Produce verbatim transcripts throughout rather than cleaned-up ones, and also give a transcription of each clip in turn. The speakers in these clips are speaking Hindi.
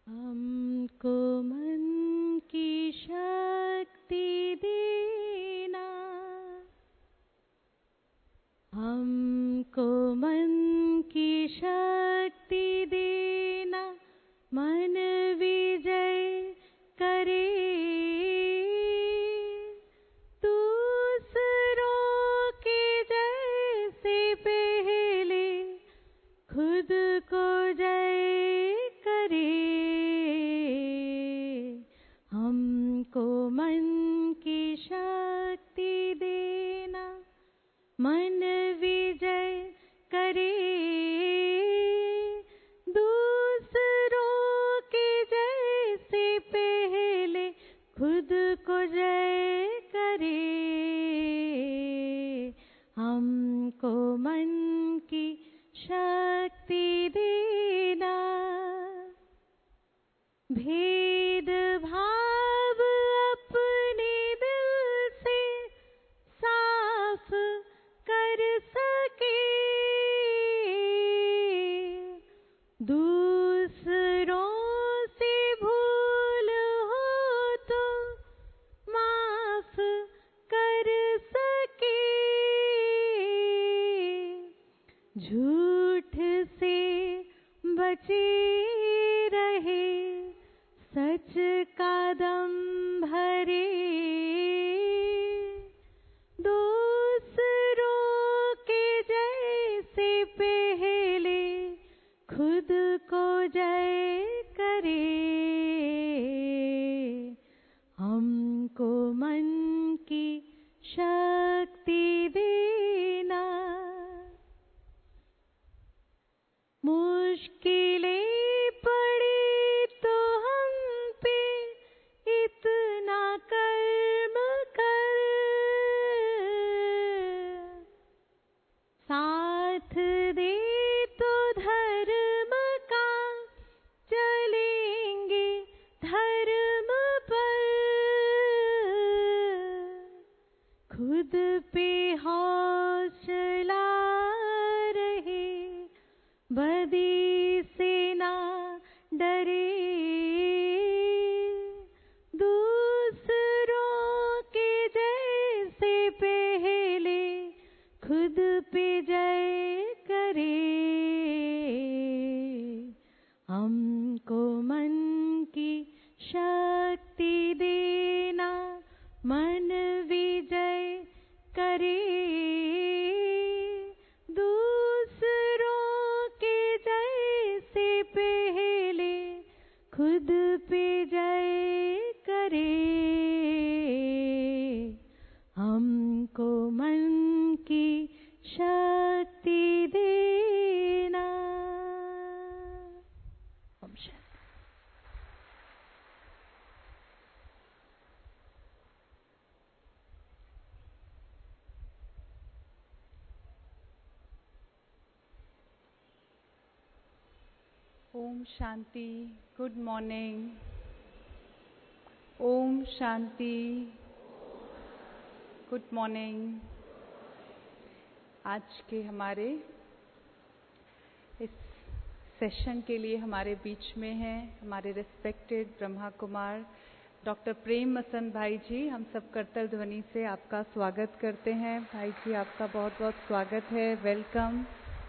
हमको मन की शक्ति देना, हमको मन की शक्ति देना, मन विजय करे, दूसरों के जैसे पहले खुद को जय करे। हमको मन की शक्ति देना, मन विजय करे, दूसरों के जैसे पहले खुद को जय करे। हमको मन की शक्ति देना, भेद भाव अपने दिल से साफ कर सके, दूसरों से भूल हो तो माफ कर सके, झूठ से बचे रहे, सच का दम भरे, दूसरों के जैसे पहले खुद को जय करे। हमको मन की शक्ति देना, मुश्किलें पड़ी तो हम पे इतना कर्म कर, साथ दे तो धर्म का चलेंगे धर्म पर, खुद पे हौसला रहे, बदी से ना डरे, दूसरों के जैसे पहले खुद पे जय करे। हमको मन की शक्ति देना, मन विजय करे, दूसरों के जैसे पहले खुद पे जय करे। हमको मन की शक्ति देना। ओम शांति। ओम शांति। Good morning. ओम शांति। Good morning. आज के हमारे इस सेशन के लिए हमारे बीच में हैं हमारे रिस्पेक्टेड ब्रह्मा कुमार डॉक्टर प्रेम मसन भाई जी। हम सब करतल ध्वनि से आपका स्वागत करते हैं। भाई जी आपका बहुत बहुत स्वागत है, वेलकम।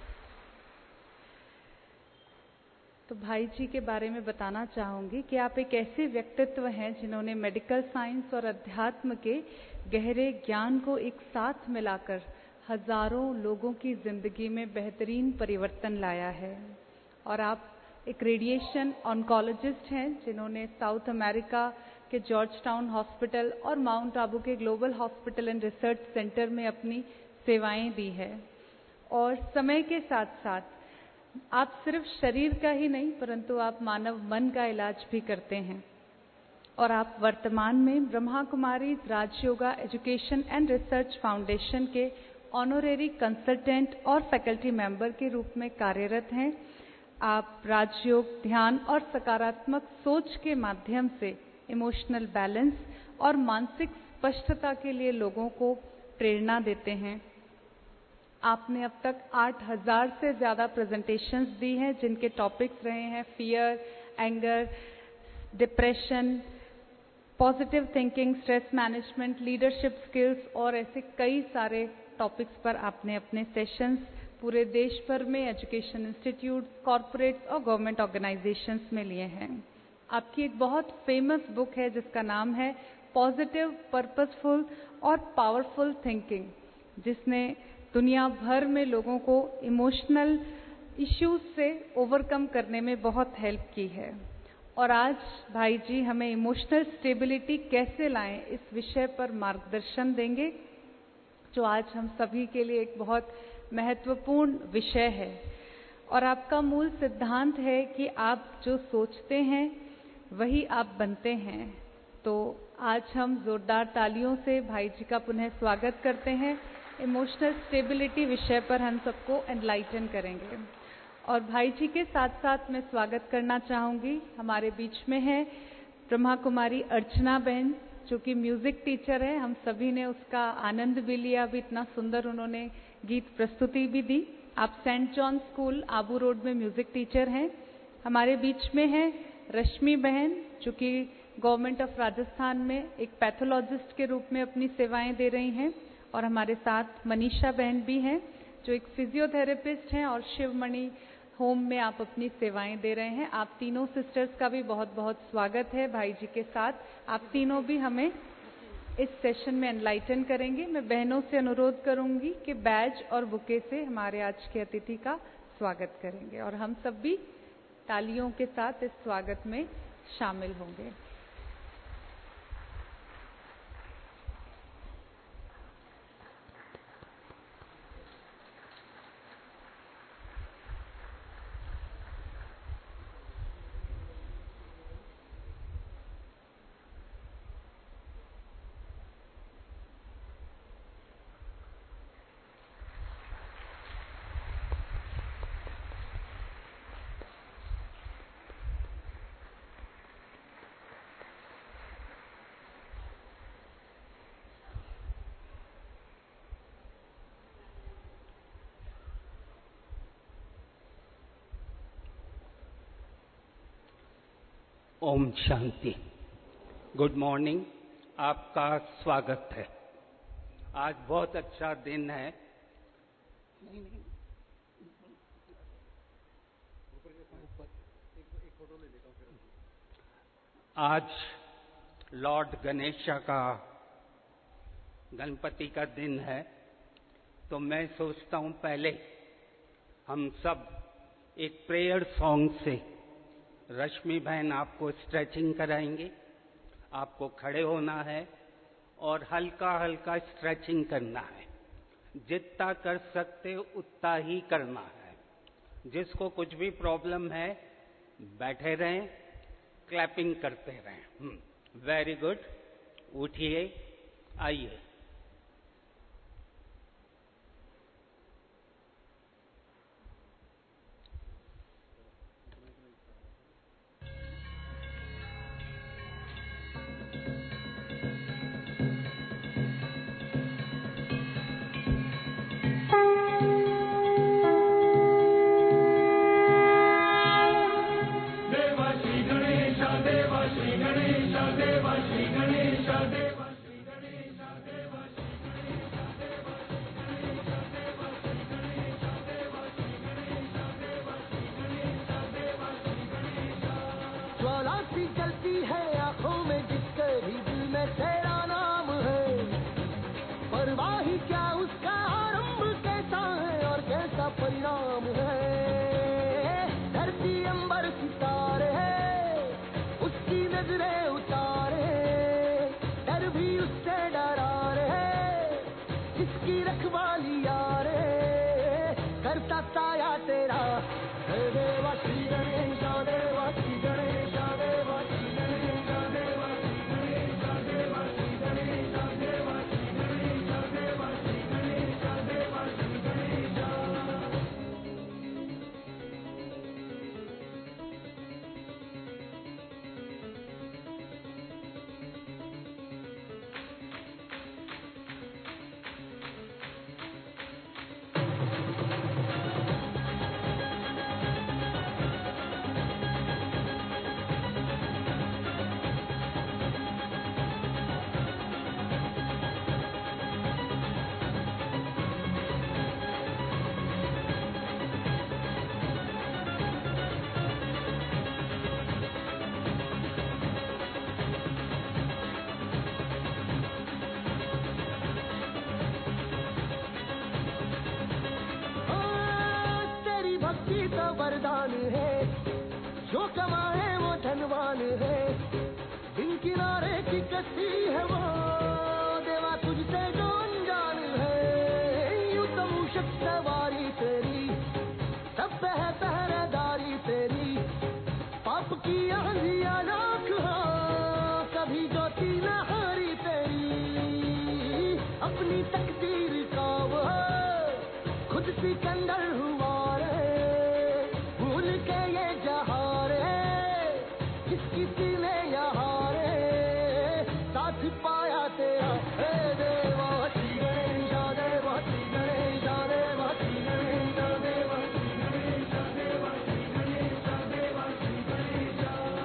तो भाई जी के बारे में बताना चाहूँगी कि आप एक ऐसे व्यक्तित्व हैं जिन्होंने मेडिकल साइंस और अध्यात्म के गहरे ज्ञान को एक साथ मिलाकर हजारों लोगों की जिंदगी में बेहतरीन परिवर्तन लाया है। और आप एक रेडिएशन ऑन्कोलॉजिस्ट हैं जिन्होंने साउथ अमेरिका के जॉर्ज टाउन हॉस्पिटल और माउंट आबू के global hospital and research centre में अपनी सेवाएं दी है। और समय के साथ साथ आप सिर्फ शरीर का ही नहीं परंतु आप मानव मन का इलाज भी करते हैं। और आप वर्तमान में Brahma Kumari Rajyoga education and research foundation के ऑनोरेरी कंसल्टेंट और फैकल्टी मेंबर के रूप में कार्यरत हैं। आप राजयोग, ध्यान और सकारात्मक सोच के माध्यम से इमोशनल बैलेंस और मानसिक स्पष्टता के लिए लोगों को प्रेरणा देते हैं। आपने अब तक आठ हज़ार से ज़्यादा प्रेजेंटेशंस दी हैं जिनके टॉपिक्स रहे हैं fear, anger, depression, positive thinking, stress management, leadership skills और ऐसे कई सारे टॉपिक्स पर आपने अपने सेशंस पूरे देश भर में एजुकेशन इंस्टीट्यूट, कॉरपोरेट्स और गवर्नमेंट ऑर्गेनाइजेशंस में लिए हैं। आपकी एक बहुत फेमस बुक है जिसका नाम है पॉजिटिव, पर्पसफुल और पावरफुल थिंकिंग, जिसने दुनिया भर में लोगों को इमोशनल इश्यूज से ओवरकम करने में बहुत हेल्प की है। और आज भाई जी हमें इमोशनल स्टेबिलिटी कैसे लाएं इस विषय पर मार्गदर्शन देंगे, जो आज हम सभी के लिए एक बहुत महत्वपूर्ण विषय है। और आपका मूल सिद्धांत है कि आप जो सोचते हैं वही आप बनते हैं। तो आज हम जोरदार तालियों से भाई जी का पुनः स्वागत करते हैं। इमोशनल स्टेबिलिटी विषय पर हम सबको एनलाइटन करेंगे। और भाई जी के साथ साथ मैं स्वागत करना चाहूँगी, हमारे बीच में है ब्रह्मा कुमारी अर्चना बहन, जो कि म्यूजिक टीचर है। हम सभी ने उसका आनंद भी लिया, भी इतना सुंदर उन्होंने गीत प्रस्तुति भी दी। आप saint John school Abu road में म्यूजिक टीचर हैं। हमारे बीच में है रश्मि बहन, जो कि गवर्नमेंट ऑफ राजस्थान में एक पैथोलॉजिस्ट के रूप में अपनी सेवाएं दे रही हैं। और हमारे साथ मनीषा बहन भी हैं, जो एक फिजियोथेरेपिस्ट हैं और शिवमणि होम में आप अपनी सेवाएं दे रहे हैं। आप तीनों सिस्टर्स का भी बहुत बहुत स्वागत है भाई जी के साथ। आप तीनों भी हमें इस सेशन में एनलाइटन करेंगे। मैं बहनों से अनुरोध करूंगी कि बैज और बुके से हमारे आज के अतिथि का स्वागत करेंगे और हम सब भी तालियों के साथ इस स्वागत में शामिल होंगे। ओम शांति। गुड मॉर्निंग, आपका स्वागत है। आज बहुत अच्छा दिन है। आज लॉर्ड गणेशा का गणपति का दिन है, तो मैं सोचता हूं पहले हम सब एक प्रेयर सॉन्ग से, रश्मि बहन आपको स्ट्रेचिंग कराएंगे। आपको खड़े होना है और हल्का हल्का स्ट्रेचिंग करना है। जितना कर सकते उतना ही करना है। जिसको कुछ भी प्रॉब्लम है बैठे रहें, क्लैपिंग करते रहें। वेरी गुड, उठिए, आइए। वरदान है, जो कमाए वो धनवान है, बिन किनारे की कश्ती है वो देवा तुझसे जो अनजान है। यूं तो मूषक सवारी तेरी, सब पे है पहरेदारी तेरी, पाप की आंधियां लाख हो कभी ज्योति न हारी तेरी। अपनी तकदीर का वो खुद सिकंदर हुआ रे, भूल के ये जहां रे, किसकी सीने यहाँ रे, साथ पाया तेरा हे देवा। श्री गणेश देवा, श्री गणेश देवा, श्री गणेश देवा, श्री गणेश देवा, श्री गणेश देवा, श्री गणेश।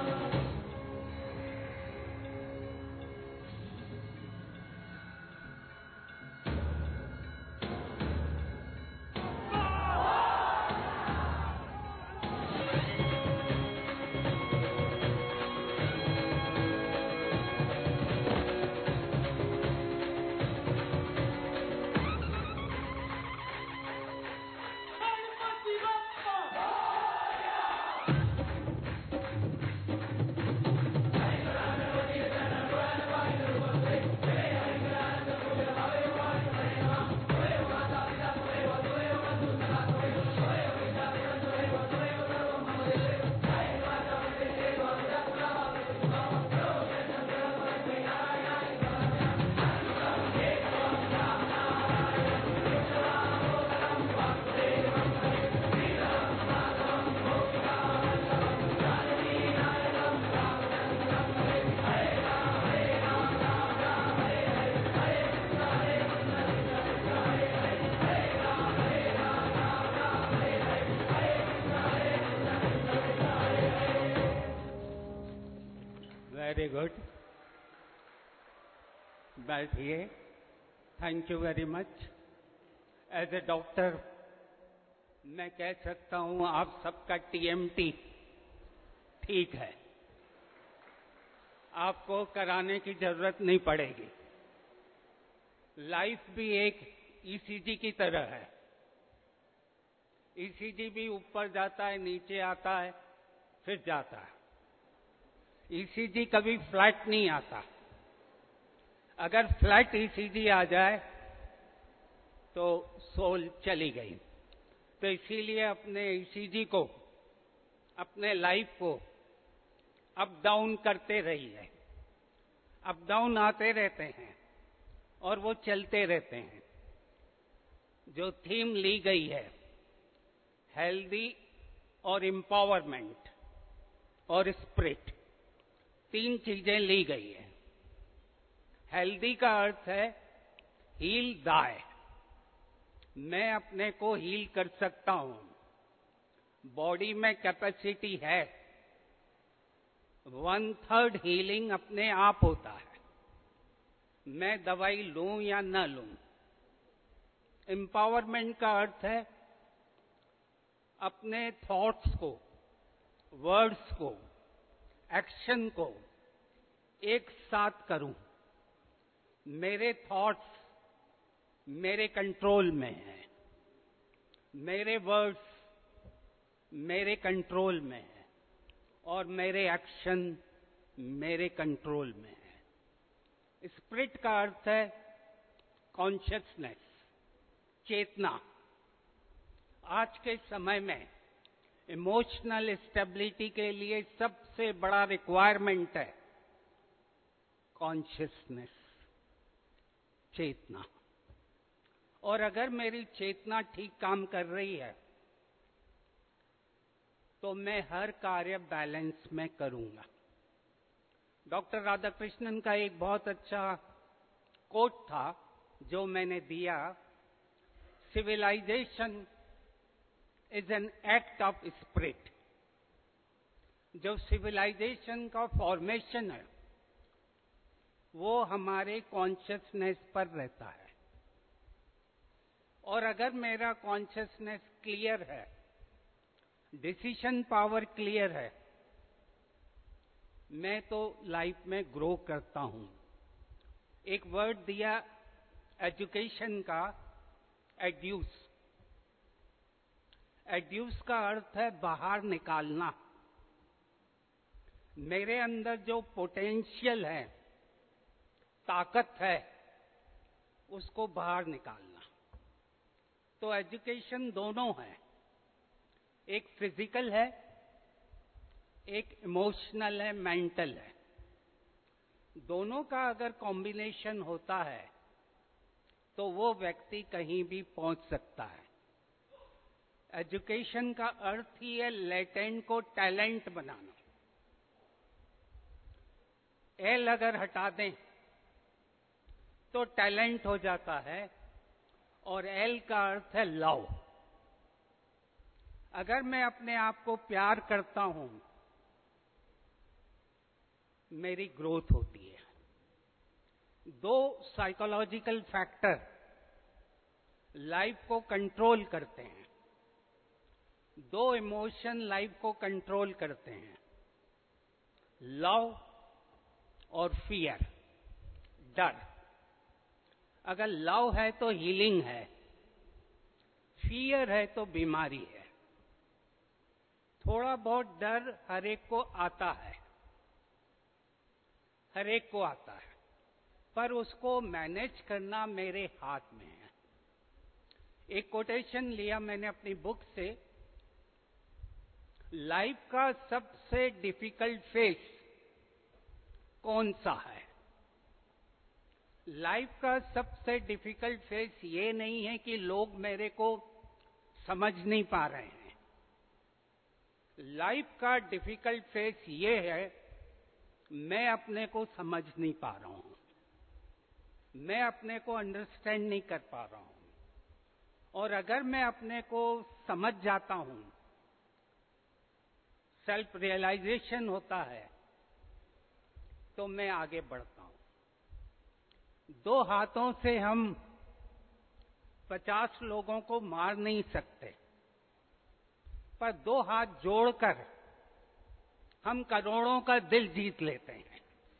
वेरी गुड, बैठिए। Thank you very much. As a doctor मैं कह सकता हूं आप सबका टीएमटी ठीक है, आपको कराने की जरूरत नहीं पड़ेगी। लाइफ भी एक ईसीजी की तरह है, ईसीजी भी ऊपर जाता है, नीचे आता है, फिर जाता है। ईसीजी कभी फ्लैट नहीं आता। अगर फ्लैट ईसीजी आ जाए तो सोल चली गई। तो इसीलिए अपने ईसीजी को, अपने लाइफ को अप डाउन करते रहिए। अप डाउन आते रहते हैं और वो चलते रहते हैं। जो थीम ली गई है, हेल्दी और एम्पावरमेंट और स्पिरिट, तीन चीजें ली गई है। हेल्दी का अर्थ है हील दाय, मैं अपने को हील कर सकता हूं। बॉडी में कैपेसिटी है, वन थर्ड हीलिंग अपने आप होता है, मैं दवाई लूं या न लूं। एम्पावरमेंट का अर्थ है अपने थॉट्स को, वर्ड्स को, एक्शन को एक साथ करूं। मेरे थॉट्स मेरे कंट्रोल में हैं, मेरे वर्ड्स मेरे कंट्रोल में हैं और मेरे एक्शन मेरे कंट्रोल में है। स्पिरिट का अर्थ है कॉन्शियसनेस, चेतना। आज के समय में इमोशनल स्टेबिलिटी के लिए सबसे बड़ा रिक्वायरमेंट है कॉन्शियसनेस, चेतना। और अगर मेरी चेतना ठीक काम कर रही है तो मैं हर कार्य बैलेंस में करूंगा। डॉक्टर राधाकृष्णन का एक बहुत अच्छा कोट था जो मैंने दिया, civilisation is an act of spirit. जो सिविलाइजेशन का फॉर्मेशन है वो हमारे कॉन्शियसनेस पर रहता है। और अगर मेरा कॉन्शियसनेस क्लियर है, डिसीजन पावर क्लियर है, मैं तो लाइफ में ग्रो करता हूं। एक वर्ड दिया एजुकेशन का, एड्यूस। एड्यूस का अर्थ है बाहर निकालना। मेरे अंदर जो पोटेंशियल है, ताकत है, उसको बाहर निकालना। तो एजुकेशन दोनों है, एक फिजिकल है, एक इमोशनल है, मेंटल है। दोनों का अगर कॉम्बिनेशन होता है तो वो व्यक्ति कहीं भी पहुंच सकता है। एजुकेशन का अर्थ ही है लेटेंट को टैलेंट बनाना। एल अगर हटा दें तो टैलेंट हो जाता है, और एल का अर्थ है लव। अगर मैं अपने आप को प्यार करता हूं, मेरी ग्रोथ होती है। दो साइकोलॉजिकल फैक्टर लाइफ को कंट्रोल करते हैं, दो इमोशन लाइफ को कंट्रोल करते हैं, लव और फियर, डर। अगर लव है तो हीलिंग है, फियर है तो बीमारी है। थोड़ा बहुत डर हर एक को आता है, हर एक को आता है, पर उसको मैनेज करना मेरे हाथ में है। एक कोटेशन लिया मैंने अपनी बुक से, लाइफ का सबसे डिफिकल्ट फेज कौन सा है? लाइफ का सबसे डिफिकल्ट फेज ये नहीं है कि लोग मेरे को समझ नहीं पा रहे हैं। लाइफ का डिफिकल्ट फेज ये है, मैं अपने को समझ नहीं पा रहा हूं, मैं अपने को अंडरस्टैंड नहीं कर पा रहा हूं। और अगर मैं अपने को समझ जाता हूं, सेल्फ रियलाइजेशन होता है, तो मैं आगे बढ़ता हूं। दो हाथों से हम पचास लोगों को मार नहीं सकते, पर दो हाथ जोड़कर हम करोड़ों का दिल जीत लेते हैं।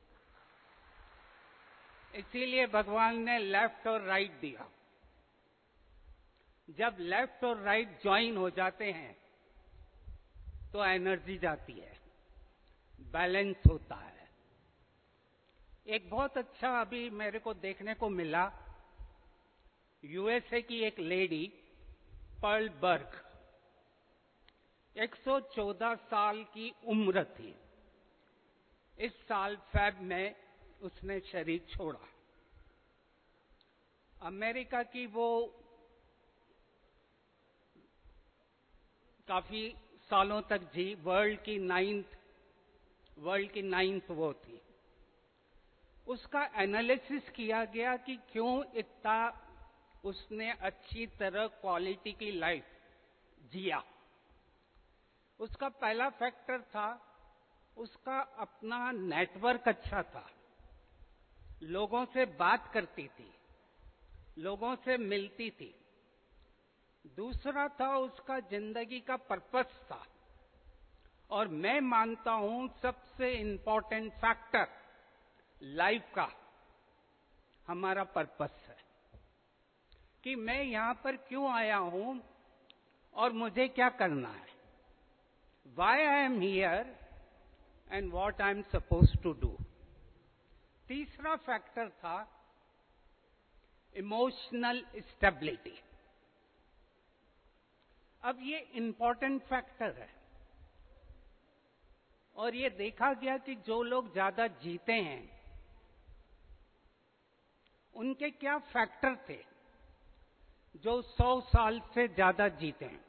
इसीलिए भगवान ने लेफ्ट और राइट दिया। जब लेफ्ट और राइट ज्वाइन हो जाते हैं तो एनर्जी जाती है, बैलेंस होता है। एक बहुत अच्छा अभी मेरे को देखने को मिला, यूएसए की एक लेडी पर्ल बर्ग, एक सौ चौदह साल की उम्र थी। इस साल फेब में उसने शरीर छोड़ा। अमेरिका की वो काफी सालों तक जी, वर्ल्ड की नाइन्थ वर्ल्ड की नाइन्थ वो थी। उसका एनालिसिस किया गया कि क्यों इतना उसने अच्छी तरह क्वालिटी की लाइफ जिया। उसका पहला फैक्टर था, उसका अपना नेटवर्क अच्छा था, लोगों से बात करती थी, लोगों से मिलती थी। दूसरा था, उसका जिंदगी का पर्पस था, और मैं मानता हूं सबसे इंपॉर्टेंट फैक्टर लाइफ का हमारा पर्पस है कि मैं यहां पर क्यों आया हूं और मुझे क्या करना है। Why I am here and what I am supposed to do. तीसरा फैक्टर था इमोशनल स्टेबिलिटी। अब ये इंपॉर्टेंट फैक्टर है, और ये देखा गया कि जो लोग ज्यादा जीते हैं उनके क्या फैक्टर थे जो सौ साल से ज्यादा जीते हैं।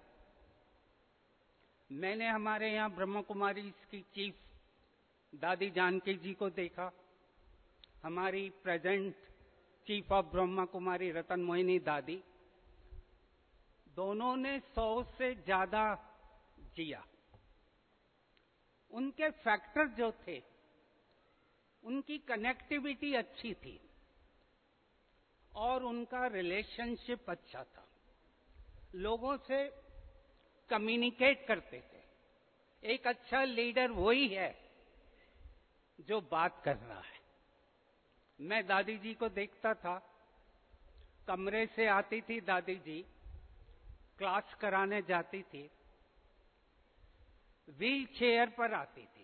मैंने हमारे यहां ब्रह्मा कुमारी की चीफ दादी जानकी जी को देखा, हमारी present chief of Brahma Kumari Ratan Mohini दादी, दोनों ने सौ से ज्यादा जिया। उनके फैक्टर जो थे, उनकी कनेक्टिविटी अच्छी थी और उनका रिलेशनशिप अच्छा था, लोगों से कम्युनिकेट करते थे। एक अच्छा लीडर वही है जो बात कर रहा है। मैं दादी जी को देखता था, कमरे से आती थी दादी जी, क्लास कराने जाती थी, व्हील चेयर पर आती थी,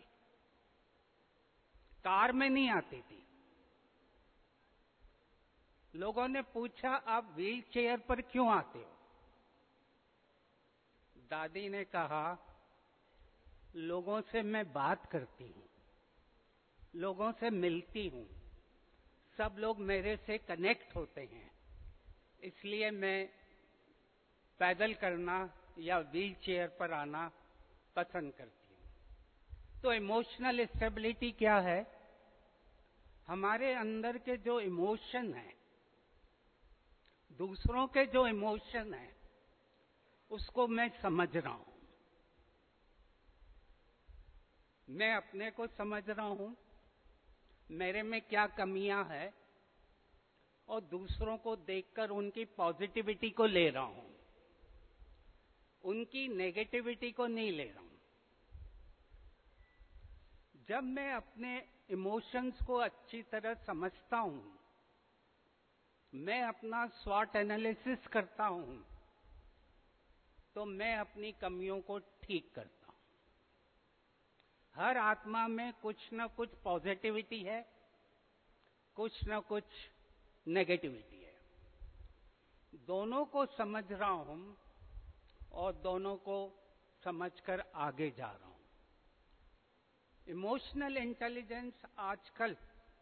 कार में नहीं आती थी। लोगों ने पूछा, आप व्हील चेयर पर क्यों आते हो? दादी ने कहा, लोगों से मैं बात करती हूं, लोगों से मिलती हूं, सब लोग मेरे से कनेक्ट होते हैं, इसलिए मैं पैदल करना या व्हील चेयर पर आना पसंद करती हूं। तो इमोशनल स्टेबिलिटी क्या है? हमारे अंदर के जो इमोशन है, दूसरों के जो इमोशन है, उसको मैं समझ रहा हूं। मैं अपने को समझ रहा हूं, मेरे में क्या कमियां हैं, और दूसरों को देखकर उनकी पॉजिटिविटी को ले रहा हूं, उनकी नेगेटिविटी को नहीं ले रहा हूं। जब मैं अपने इमोशंस को अच्छी तरह समझता हूं, मैं अपना स्वॉट एनालिसिस करता हूं, तो मैं अपनी कमियों को ठीक करता हूं। हर आत्मा में कुछ न कुछ पॉजिटिविटी है, कुछ न कुछ नेगेटिविटी है। दोनों को समझ रहा हूं और दोनों को समझकर आगे जा रहा हूं। इमोशनल इंटेलिजेंस आजकल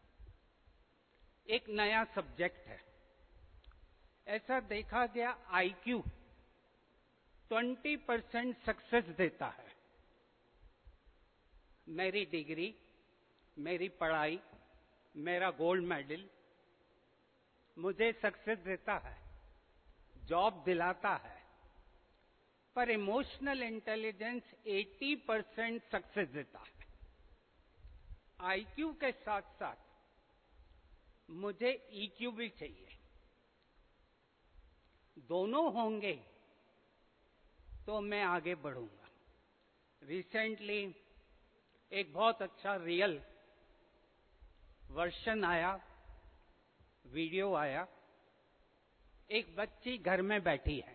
एक नया सब्जेक्ट है। ऐसा देखा गया, आईक्यू बीस परसेंट सक्सेस देता है। मेरी डिग्री, मेरी पढ़ाई, मेरा गोल्ड मेडल मुझे सक्सेस देता है, जॉब दिलाता है, पर इमोशनल इंटेलिजेंस अस्सी परसेंट सक्सेस देता है। आईक्यू के साथ साथ मुझे ईक्यू भी चाहिए। दोनों होंगे तो मैं आगे बढ़ूंगा। रिसेंटली एक बहुत अच्छा रियल वर्शन आया, वीडियो आया। एक बच्ची घर में बैठी है,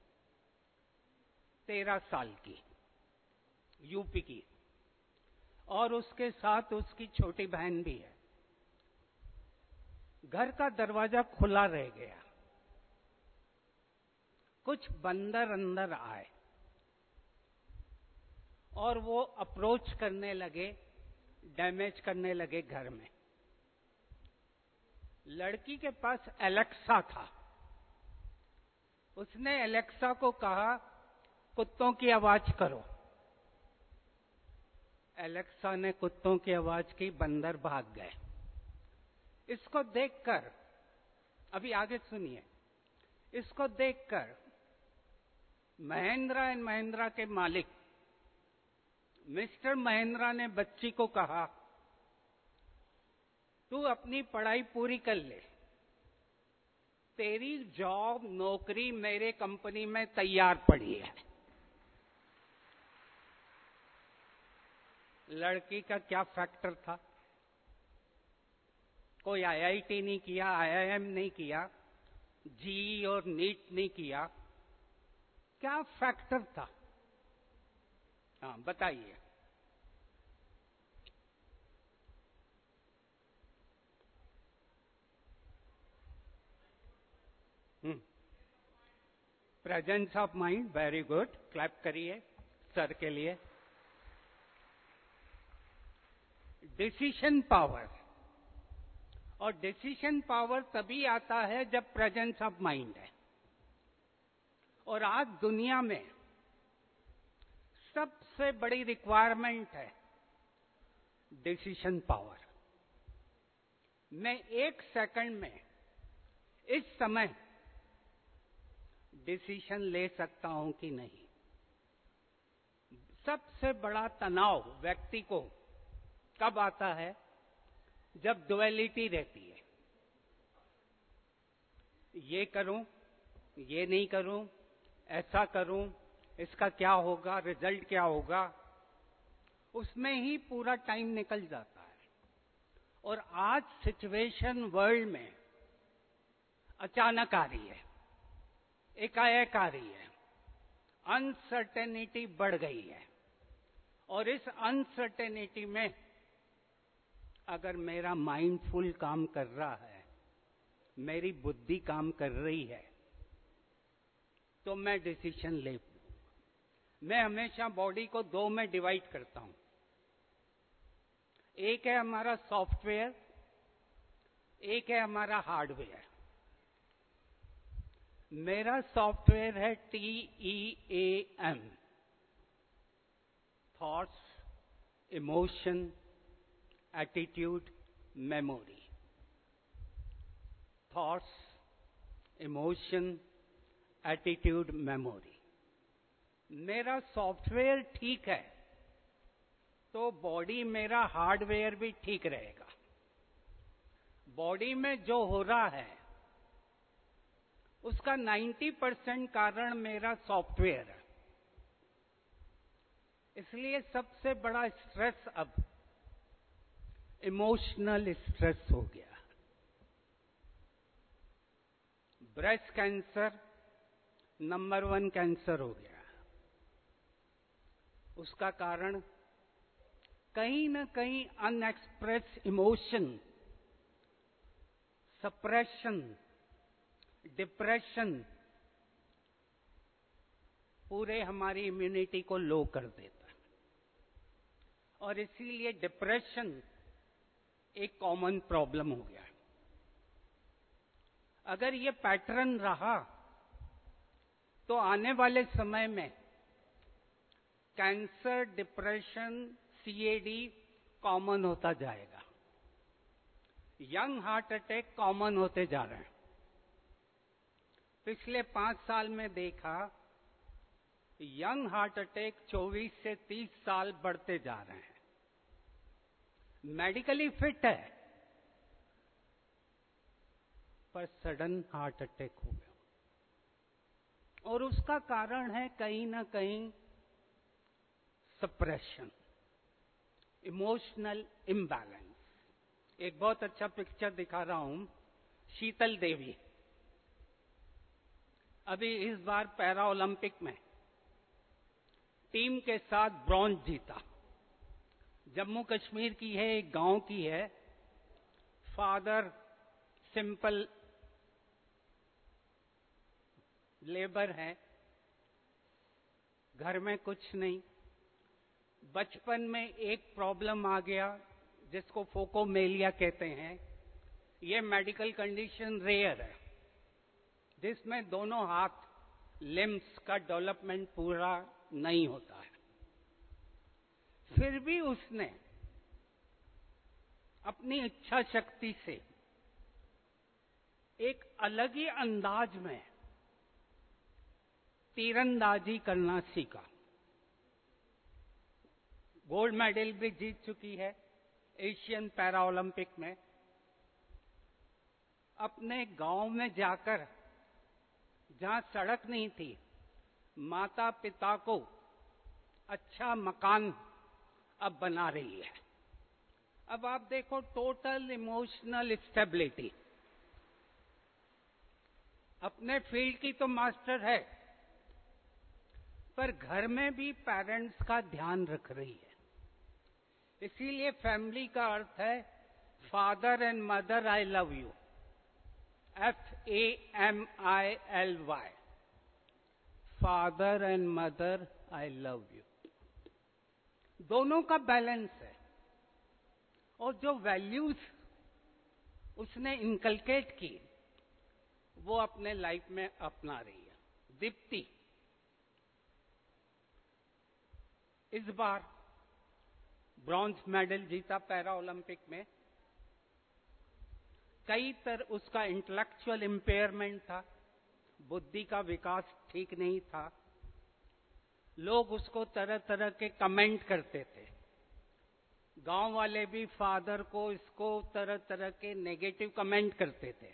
तेरह साल की, यूपी की, और उसके साथ उसकी छोटी बहन भी है। घर का दरवाजा खुला रह गया। कुछ बंदर अंदर आए और वो अप्रोच करने लगे, डैमेज करने लगे घर में। लड़की के पास एलेक्सा था। उसने एलेक्सा को कहा, कुत्तों की आवाज करो। एलेक्सा ने कुत्तों की आवाज की, बंदर भाग गए। इसको देखकर, अभी आगे सुनिए, इसको देखकर महिंद्रा एंड महिंद्रा के मालिक मिस्टर महिंद्रा ने बच्ची को कहा, तू अपनी पढ़ाई पूरी कर ले, तेरी जॉब नौकरी मेरे कंपनी में तैयार पड़ी है। लड़की का क्या फैक्टर था? कोई आईआईटी नहीं किया, आईआईएम नहीं किया, जी और नीट नहीं किया, क्या फैक्टर था? हाँ बताइए। Hmm presence of mind, very good, clap करिए सर के लिए। डिसीजन पावर, और डिसीजन पावर तभी आता है जब प्रेजेंस ऑफ माइंड है। और आज दुनिया में सबसे बड़ी रिक्वायरमेंट है डिसीजन पावर। मैं एक सेकंड में, इस समय डिसीजन ले सकता हूं कि नहीं। सबसे बड़ा तनाव व्यक्ति को कब आता है? जब डुअलिटी रहती है, ये करूं, ये नहीं करूं, ऐसा करूं, इसका क्या होगा, रिजल्ट क्या होगा, उसमें ही पूरा टाइम निकल जाता है। और आज सिचुएशन वर्ल्ड में अचानक आ रही है, एकाएक आ रही है। अनसर्टेनिटी बढ़ गई है, और इस अनसर्टेनिटी में अगर मेरा माइंड फुल काम कर रहा है, मेरी बुद्धि काम कर रही है, तो मैं डिसीजन ले लूंगा। मैं हमेशा बॉडी को दो में डिवाइड करता हूं। एक है हमारा सॉफ्टवेयर, एक है हमारा हार्डवेयर। मेरा सॉफ्टवेयर है T E A M, thoughts, emotion, attitude, memory. Thoughts, emotion, attitude, memory. मेरा सॉफ्टवेयर ठीक है तो बॉडी मेरा हार्डवेयर भी ठीक रहेगा। बॉडी में जो हो रहा है उसका नब्बे परसेंट कारण मेरा सॉफ्टवेयर है। इसलिए सबसे बड़ा स्ट्रेस अब इमोशनल स्ट्रेस हो गया। Breast cancer number one cancer हो गया। उसका कारण कहीं ना कहीं अनएक्सप्रेस इमोशन, सप्रेशन, डिप्रेशन पूरे हमारी इम्यूनिटी को लो कर देता है, और इसीलिए डिप्रेशन एक कॉमन प्रॉब्लम हो गया है। अगर ये पैटर्न रहा तो आने वाले समय में कैंसर, डिप्रेशन, सीएडी कॉमन होता जाएगा। यंग हार्ट अटैक कॉमन होते जा रहे हैं। पिछले पांच साल में देखा यंग हार्ट अटैक चौबीस से तीस साल बढ़ते जा रहे हैं। मेडिकली फिट है पर सडन हार्ट अटैक हो गया, और उसका कारण है कहीं ना कहीं सप्रेशन, इमोशनल इम्बैलेंस। एक बहुत अच्छा पिक्चर दिखा रहा हूं, शीतल देवी अभी इस बार पैरा ओलंपिक में टीम के साथ ब्रॉन्ज जीता। जम्मू कश्मीर की है, एक गांव की है। फादर सिंपल लेबर है, घर में कुछ नहीं। बचपन में एक प्रॉब्लम आ गया जिसको फोकोमेलिया कहते हैं। ये मेडिकल कंडीशन रेयर है जिसमें दोनों हाथ लिम्स का डेवलपमेंट पूरा नहीं होता है। फिर भी उसने अपनी इच्छा शक्ति से एक अलग ही अंदाज में तीरंदाजी करना सीखा। गोल्ड मेडल भी जीत चुकी है एशियन पैरा ओलंपिक में। अपने गांव में जाकर, जहां सड़क नहीं थी, माता पिता को अच्छा मकान अब बना रही है। अब आप देखो, टोटल इमोशनल स्टेबिलिटी। अपने फील्ड की तो मास्टर है, पर घर में भी पेरेंट्स का ध्यान रख रही है। इसीलिए फैमिली का अर्थ है father and mother I love you, F A M I L Y, father and mother I love you. दोनों का बैलेंस है, और जो वैल्यूज उसने इनकलकेट की वो अपने लाइफ में अपना रही है। दीप्ति इस बार ब्रॉन्ज मेडल जीता पैरा ओलंपिक में। कई तरह उसका इंटेलेक्चुअल इंपेयरमेंट था, बुद्धि का विकास ठीक नहीं था। लोग उसको तरह तरह के कमेंट करते थे। गांव वाले भी फादर को इसको तरह तरह के नेगेटिव कमेंट करते थे।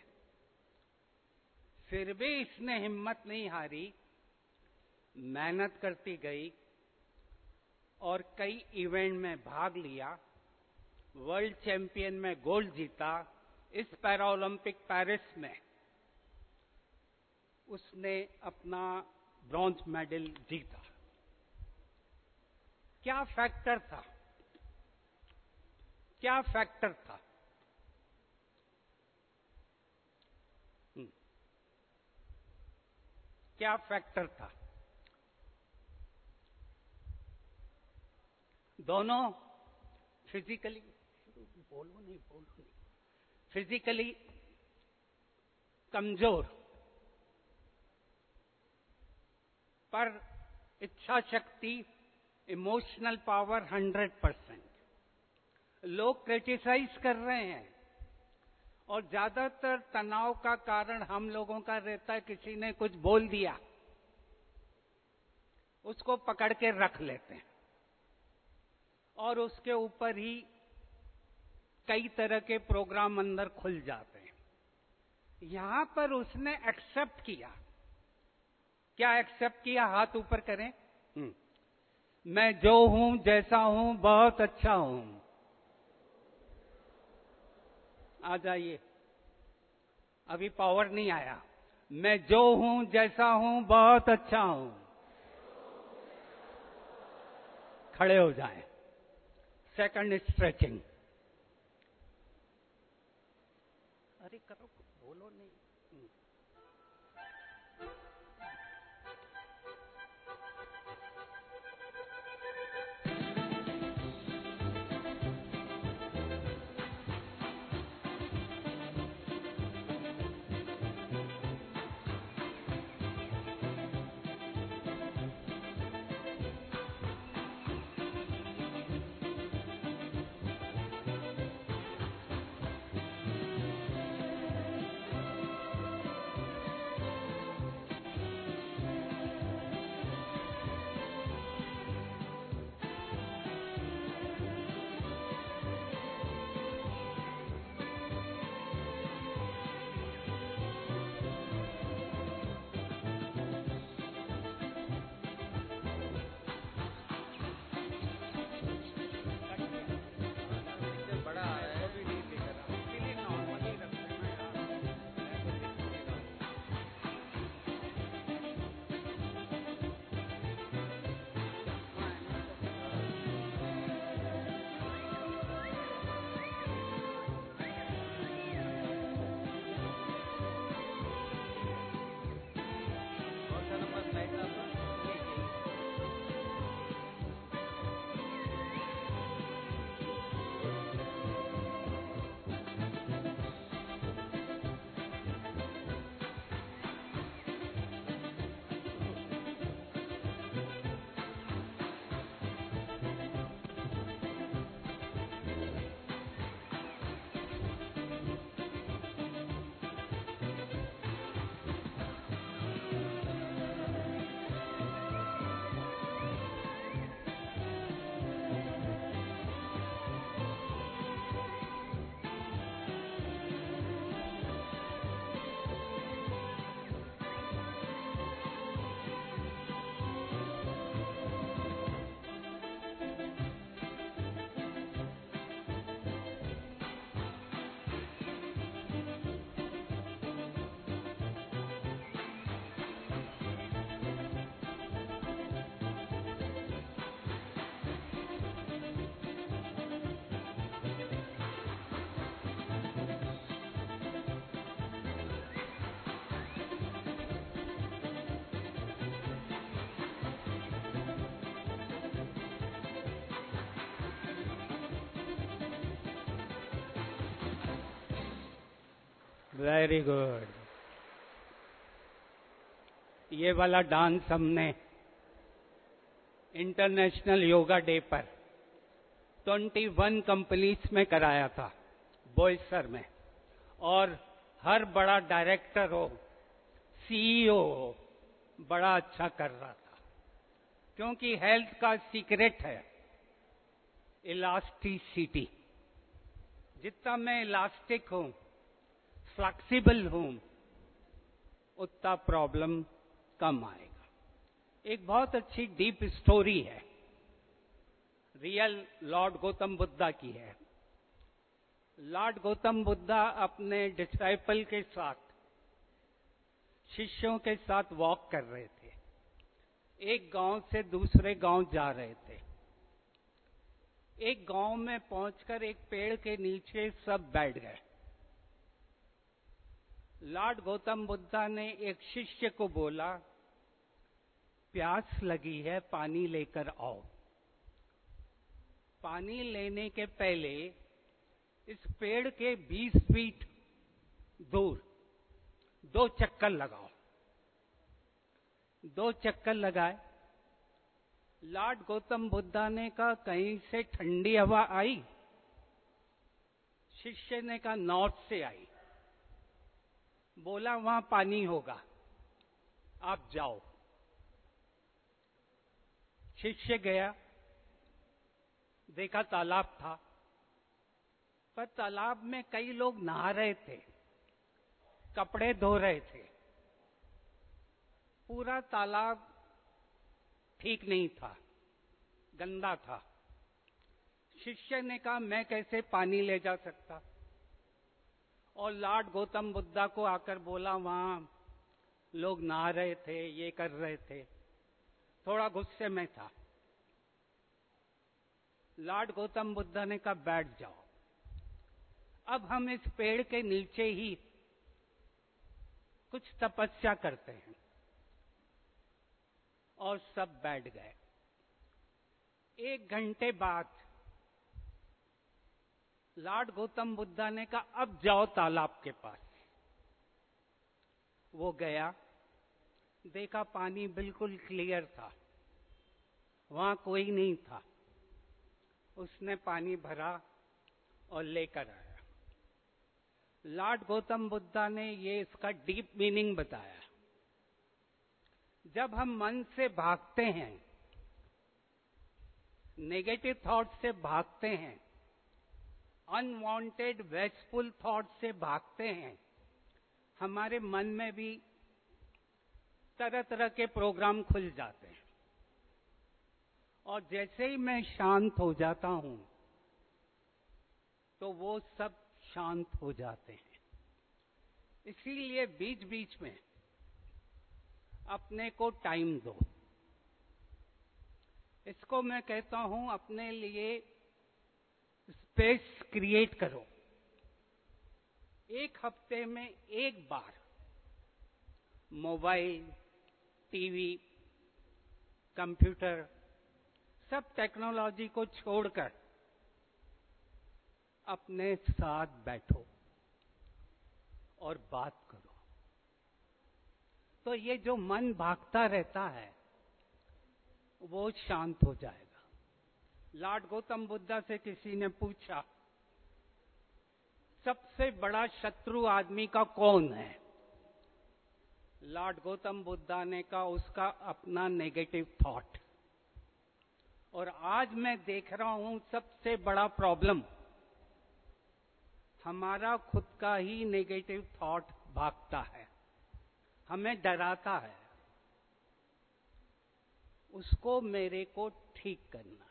फिर भी इसने हिम्मत नहीं हारी, मेहनत करती गई और कई इवेंट में भाग लिया। वर्ल्ड चैंपियन में गोल्ड जीता। इस पैरा ओलंपिक पेरिस में उसने अपना ब्रॉन्ज मेडल जीता। क्या फैक्टर था? क्या फैक्टर था? हुँ। क्या फैक्टर था? दोनों फिजिकली, बोलो नहीं बोलो नहीं, फिजिकली कमजोर पर इच्छा शक्ति, इमोशनल पावर हंड्रेड परसेंट। लोग क्रिटिसाइज कर रहे हैं और ज्यादातर तनाव का कारण हम लोगों का रहता है, किसी ने कुछ बोल दिया उसको पकड़ के रख लेते हैं और उसके ऊपर ही कई तरह के प्रोग्राम अंदर खुल जाते हैं। यहां पर उसने एक्सेप्ट किया। क्या एक्सेप्ट किया? हाथ ऊपर करें। मैं जो हूं, जैसा हूं, बहुत अच्छा हूं। आ जाइए, अभी पावर नहीं आया। मैं जो हूं, जैसा हूं, बहुत अच्छा हूं। खड़े हो जाएं। Second stretching. अरे करो, बोलो नहीं। Very good. ये वाला डांस हमने इंटरनेशनल योगा डे पर इक्कीस कंपनीज में कराया था, बोईसर में। और हर बड़ा डायरेक्टर हो, सीईओ हो, बड़ा अच्छा कर रहा था। क्योंकि हेल्थ का सीक्रेट है इलास्टिसिटी। जितना मैं इलास्टिक हूं, फ्लेक्सिबल हूं, उतना प्रॉब्लम कम आएगा। एक बहुत अच्छी डीप स्टोरी है, रियल लॉर्ड गौतम बुद्धा की है। लॉर्ड गौतम बुद्धा अपने डिसाइपल के साथ, शिष्यों के साथ वॉक कर रहे थे। एक गांव से दूसरे गांव जा रहे थे। एक गांव में पहुंचकर एक पेड़ के नीचे सब बैठ गए। लॉर्ड गौतम बुद्धा ने एक शिष्य को बोला, प्यास लगी है, पानी लेकर आओ। पानी लेने के पहले इस पेड़ के बीस फीट दूर दो चक्कर लगाओ। दो चक्कर लगाए। लॉर्ड गौतम बुद्धा ने कहा, कहीं से ठंडी हवा आई? शिष्य ने कहा, नॉर्थ से आई। बोला, वहां पानी होगा, आप जाओ। शिष्य गया, देखा तालाब था, पर तालाब में कई लोग नहा रहे थे, कपड़े धो रहे थे। पूरा तालाब ठीक नहीं था, गंदा था। शिष्य ने कहा, मैं कैसे पानी ले जा सकता? और लॉर्ड गौतम बुद्धा को आकर बोला, वहां लोग नहा रहे थे, ये कर रहे थे। थोड़ा गुस्से में था। लॉर्ड गौतम बुद्धा ने कहा, बैठ जाओ, अब हम इस पेड़ के नीचे ही कुछ तपस्या करते हैं। और सब बैठ गए। एक घंटे बाद लॉर्ड गौतम बुद्धा ने कहा, अब जाओ तालाब के पास। वो गया, देखा पानी बिल्कुल क्लियर था, वहां कोई नहीं था। उसने पानी भरा और लेकर आया। लॉर्ड गौतम बुद्धा ने ये इसका डीप मीनिंग बताया। जब हम मन से भागते हैं, नेगेटिव थॉट से भागते हैं, अनवांटेड वेस्टफुल थॉट से भागते हैं, हमारे मन में भी तरह तरह के प्रोग्राम खुल जाते हैं। और जैसे ही मैं शांत हो जाता हूं, तो वो सब शांत हो जाते हैं। इसीलिए बीच बीच में अपने को टाइम दो। इसको मैं कहता हूं, अपने लिए स्पेस क्रिएट करो। एक हफ्ते में एक बार मोबाइल, टीवी, कंप्यूटर, सब टेक्नोलॉजी को छोड़कर अपने साथ बैठो और बात करो। तो ये जो मन भागता रहता है, वो शांत हो जाएगा। लॉर्ड गौतम बुद्धा से किसी ने पूछा, सबसे बड़ा शत्रु आदमी का कौन है? लॉर्ड गौतम बुद्धा ने कहा, उसका अपना नेगेटिव थॉट। और आज मैं देख रहा हूं, सबसे बड़ा प्रॉब्लम हमारा खुद का ही नेगेटिव थॉट भागता है, हमें डराता है। उसको मेरे को ठीक करना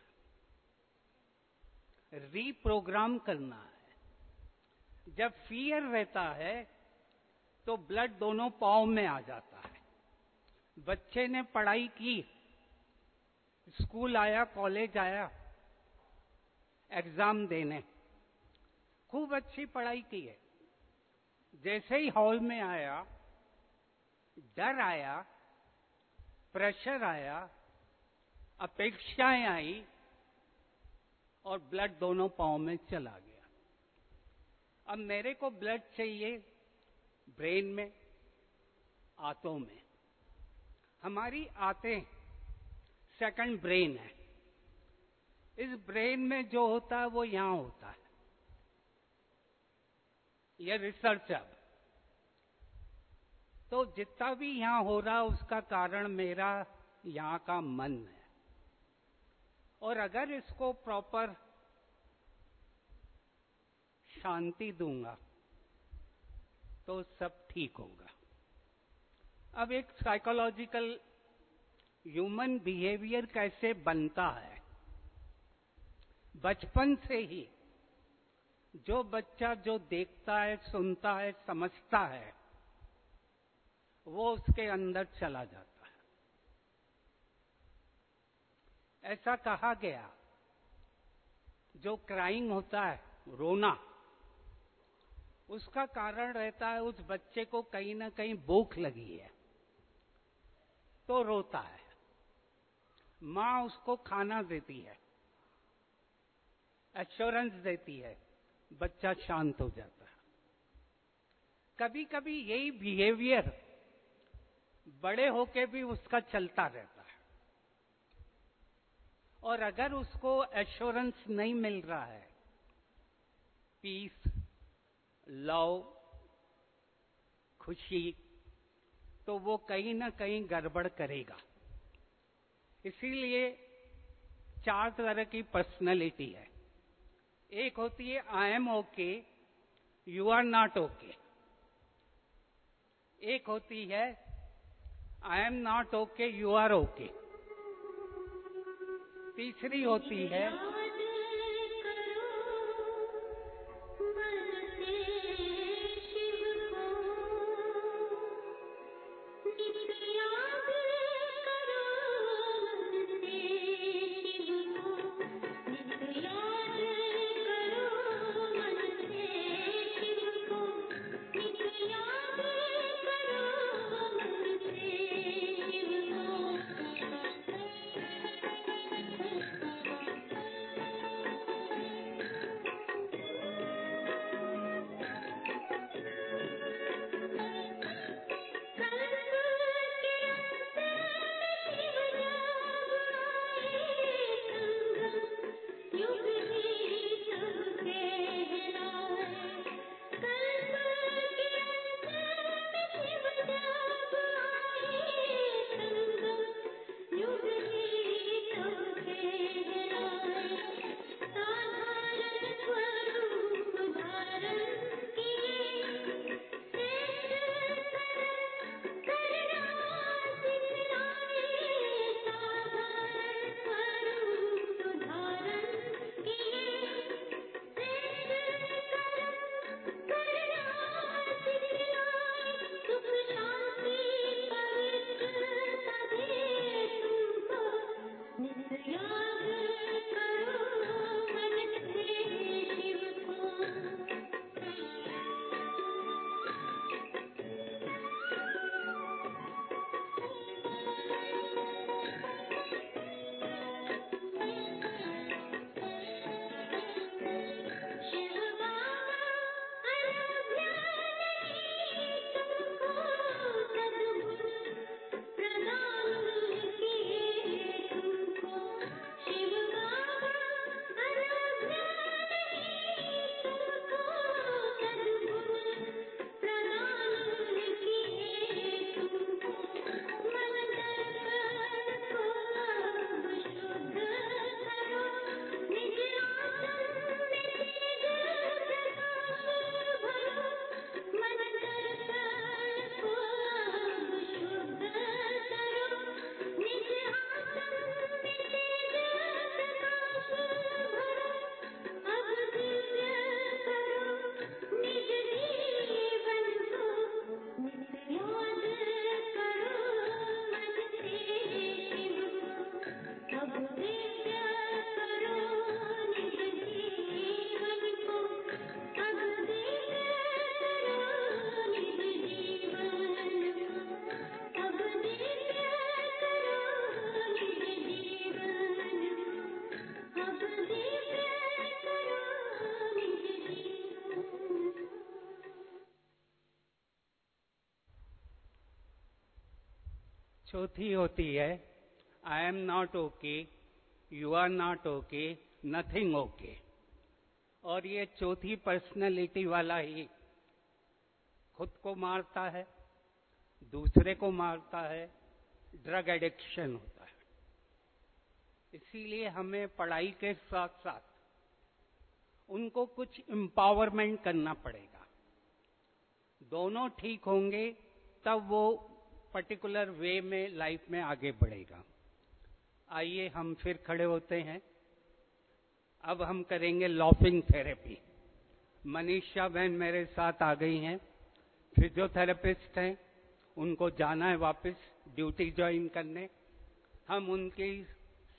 है, रीप्रोग्राम करना है। जब फियर रहता है तो ब्लड दोनों पांव में आ जाता है। बच्चे ने पढ़ाई की, स्कूल आया, कॉलेज आया, एग्जाम देने, खूब अच्छी पढ़ाई की है। जैसे ही हॉल में आया, डर आया, प्रेशर आया, अपेक्षाएं आई और ब्लड दोनों पांव में चला गया। अब मेरे को ब्लड चाहिए ब्रेन में, आंतों में। हमारी आंतें सेकंड ब्रेन है। इस ब्रेन में जो होता है वो यहां होता है। यह रिसर्च है। तो जितना भी यहां हो रहा, उसका कारण मेरा यहां का मन है। और अगर इसको प्रॉपर शांति दूंगा तो सब ठीक होगा। अब एक साइकोलॉजिकल ह्यूमन बिहेवियर कैसे बनता है? बचपन से ही जो बच्चा जो देखता है, सुनता है, समझता है, वो उसके अंदर चला जाता है। ऐसा कहा गया, जो क्राइंग होता है, रोना, उसका कारण रहता है उस बच्चे को कहीं ना कहीं भूख लगी है तो रोता है। माँ उसको खाना देती है, एश्योरेंस देती है, बच्चा शांत हो जाता है। कभी कभी यही बिहेवियर बड़े होके भी उसका चलता रहता है, और अगर उसको एश्योरेंस नहीं मिल रहा है, पीस, लव, खुशी, तो वो कहीं ना कहीं गड़बड़ करेगा। इसीलिए चार तरह की पर्सनैलिटी है। एक होती है I am okay, you are not okay. एक होती है I am not okay, you are okay. तीसरी होती है चौथी होती है I am not okay, you are not okay, nothing okay. और ये चौथी पर्सनैलिटी वाला ही खुद को मारता है, दूसरे को मारता है, ड्रग एडिक्शन होता है। इसीलिए हमें पढ़ाई के साथ साथ उनको कुछ एम्पावरमेंट करना पड़ेगा। दोनों ठीक होंगे तब वो पर्टिकुलर वे में लाइफ में आगे बढ़ेगा। आइए हम फिर खड़े होते हैं। अब हम करेंगे लॉफिंग थेरेपी। मनीषा बहन मेरे साथ आ गई हैं, फिजियोथेरेपिस्ट हैं, उनको जाना है वापस ड्यूटी ज्वाइन करने। हम उनकी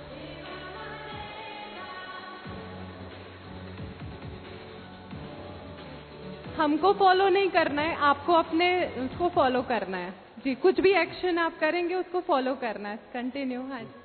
हमको फॉलो नहीं करना है, आपको अपने उसको फॉलो करना है जी। कुछ भी एक्शन आप करेंगे उसको फॉलो करना है। कंटिन्यू। हाँ जी।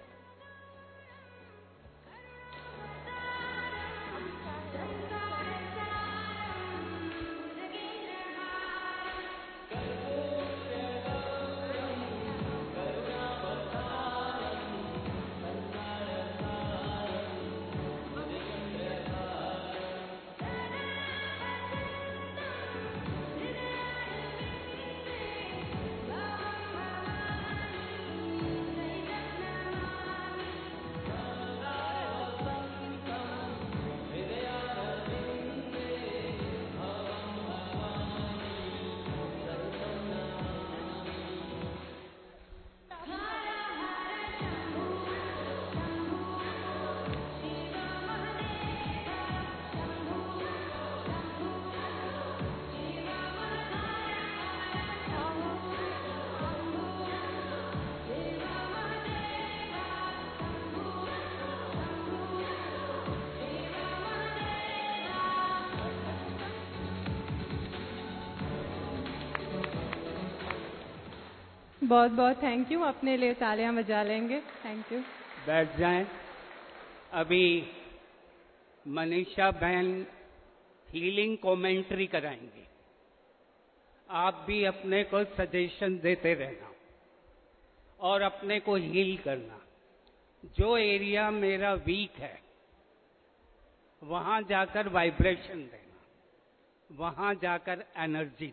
बहुत बहुत थैंक यू। अपने लिए तालियां बजा लेंगे। Thank you. बैठ जाएं। अभी मनीषा बहन हीलिंग कमेंट्री कराएंगे। आप भी अपने को सजेशन देते रहना और अपने को हील करना। जो एरिया मेरा वीक है वहां जाकर वाइब्रेशन देना, वहां जाकर एनर्जी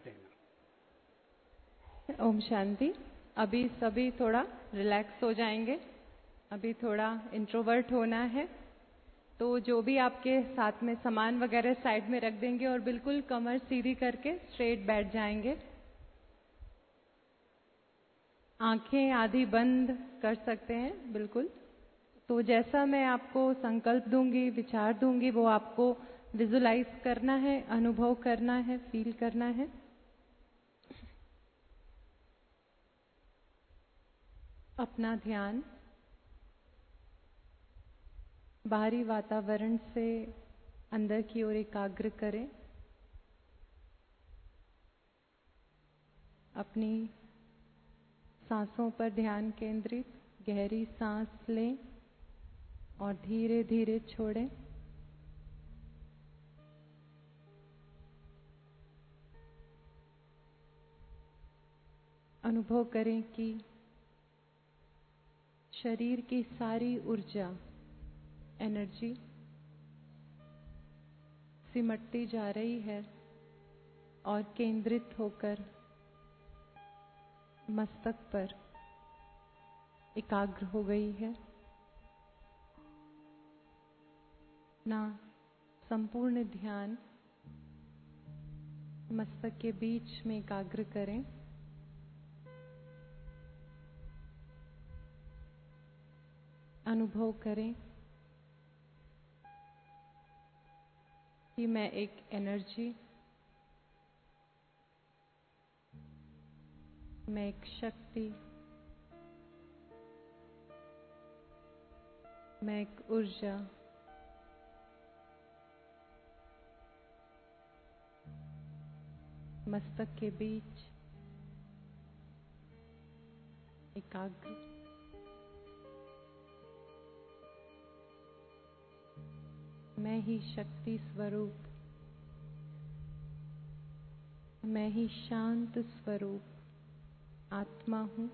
देना। ओम शांति। अभी सभी थोड़ा रिलैक्स हो जाएंगे। अभी थोड़ा इंट्रोवर्ट होना है, तो जो भी आपके साथ में सामान वगैरह साइड में रख देंगे और बिल्कुल कमर सीधी करके स्ट्रेट बैठ जाएंगे। आंखें आधी बंद कर सकते हैं बिल्कुल। तो जैसा मैं आपको संकल्प दूंगी, विचार दूंगी, वो आपको विजुलाइज करना है, अनुभव करना है, फील करना है। अपना ध्यान बाहरी वातावरण से अंदर की ओर एकाग्र करें। अपनी सांसों पर ध्यान केंद्रित, गहरी सांस लें और धीरे धीरे छोड़ें। अनुभव करें कि शरीर की सारी ऊर्जा, एनर्जी सिमटती जा रही है और केंद्रित होकर मस्तक पर एकाग्र हो गई है। ना संपूर्ण ध्यान मस्तक के बीच में एकाग्र करें। अनुभव करें कि मैं एक एनर्जी, मैं एक शक्ति, मैं एक ऊर्जा मस्तक के बीच एकाग्र। मैं ही शक्ति स्वरूप, मैं ही शांत स्वरूप आत्मा हूँ।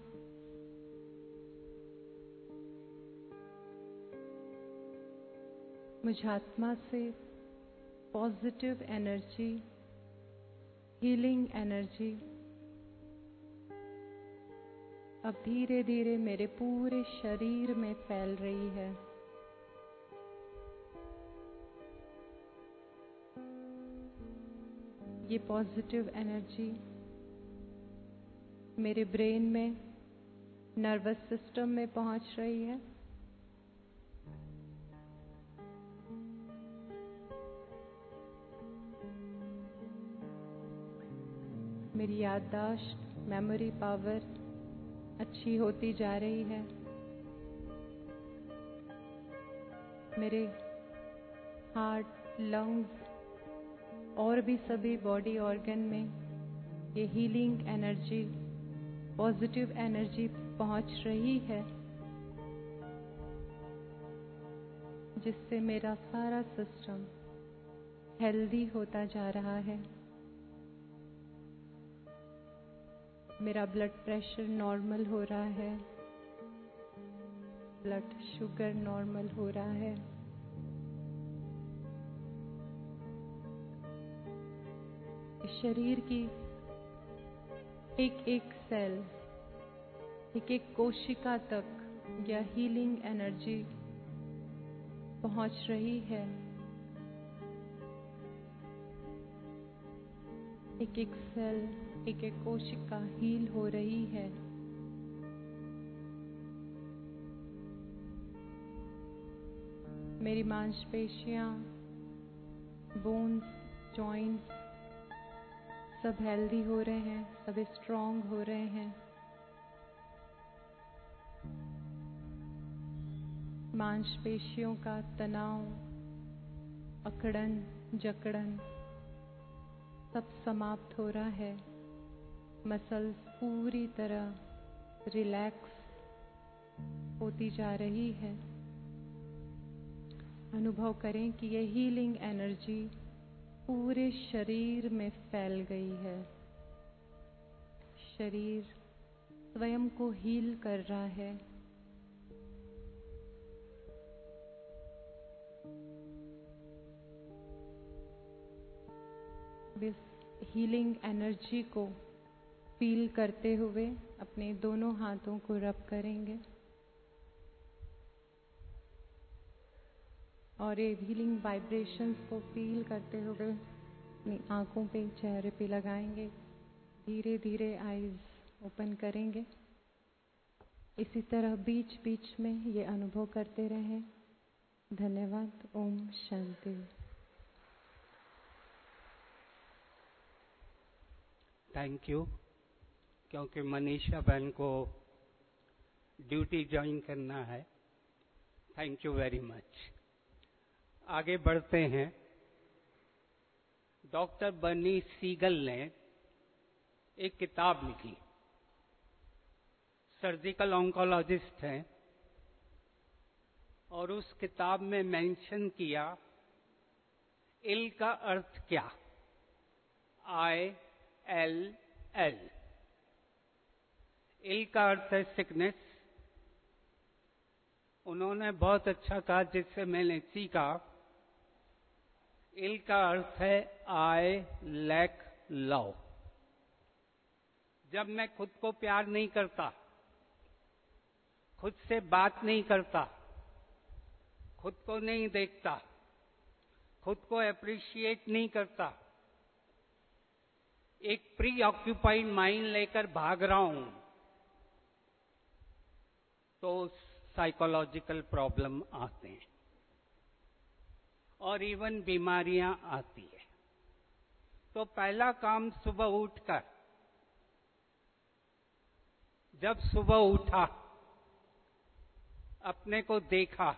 मुझ आत्मा से पॉजिटिव एनर्जी, हीलिंग एनर्जी अब धीरे धीरे मेरे पूरे शरीर में फैल रही है। ये पॉजिटिव एनर्जी मेरे ब्रेन में, नर्वस सिस्टम में पहुंच रही है। मेरी याददाश्त, मेमोरी पावर अच्छी होती जा रही है। मेरे हार्ट, लंग्स और भी सभी बॉडी ऑर्गन में ये हीलिंग एनर्जी, पॉजिटिव एनर्जी पहुंच रही है, जिससे मेरा सारा सिस्टम हेल्दी होता जा रहा है। मेरा ब्लड प्रेशर नॉर्मल हो रहा है, ब्लड शुगर नॉर्मल हो रहा है, शरीर की एक एक सेल, एक एक कोशिका तक यह हीलिंग एनर्जी पहुंच रही है। एक एक सेल, एक एक कोशिका हील हो रही है। मेरी मांसपेशियां, बोन्स, जॉइंट्स सब हेल्दी हो रहे हैं, सब स्ट्रॉन्ग हो रहे हैं। मांसपेशियों का तनाव, अकड़न, जकड़न सब समाप्त हो रहा है। मसल्स पूरी तरह रिलैक्स होती जा रही है। अनुभव करें कि ये हीलिंग एनर्जी पूरे शरीर में फैल गई है। शरीर स्वयं को हील कर रहा है। इस हीलिंग एनर्जी को फील करते हुए अपने दोनों हाथों को रब करेंगे और ये हीलिंग वाइब्रेशंस को फील करते हुए अपनी आंखों पे, चेहरे पे लगाएंगे। धीरे धीरे आईज ओपन करेंगे। इसी तरह बीच बीच में ये अनुभव करते रहें। धन्यवाद। ओम शांति। Thank you. क्योंकि मनीषा बहन को ड्यूटी ज्वाइन करना है। Thank you very much. आगे बढ़ते हैं। डॉक्टर बर्नी सीगल ने एक किताब लिखी। सर्जिकल ऑन्कोलॉजिस्ट हैं और उस किताब में मेंशन किया इल का अर्थ क्या, आई एल एल। इल का अर्थ है सिकनेस। उन्होंने बहुत अच्छा कहा, जिससे मैंने सीखा। इल का अर्थ है आई लैक लव। जब मैं खुद को प्यार नहीं करता, खुद से बात नहीं करता, खुद को नहीं देखता, खुद को अप्रिशिएट नहीं करता, एक प्री ऑक्यूपाइड माइंड लेकर भाग रहा हूं, तो साइकोलॉजिकल प्रॉब्लम आते हैं और इवन बीमारियां आती है। तो पहला काम सुबह उठकर, जब सुबह उठा, अपने को देखा,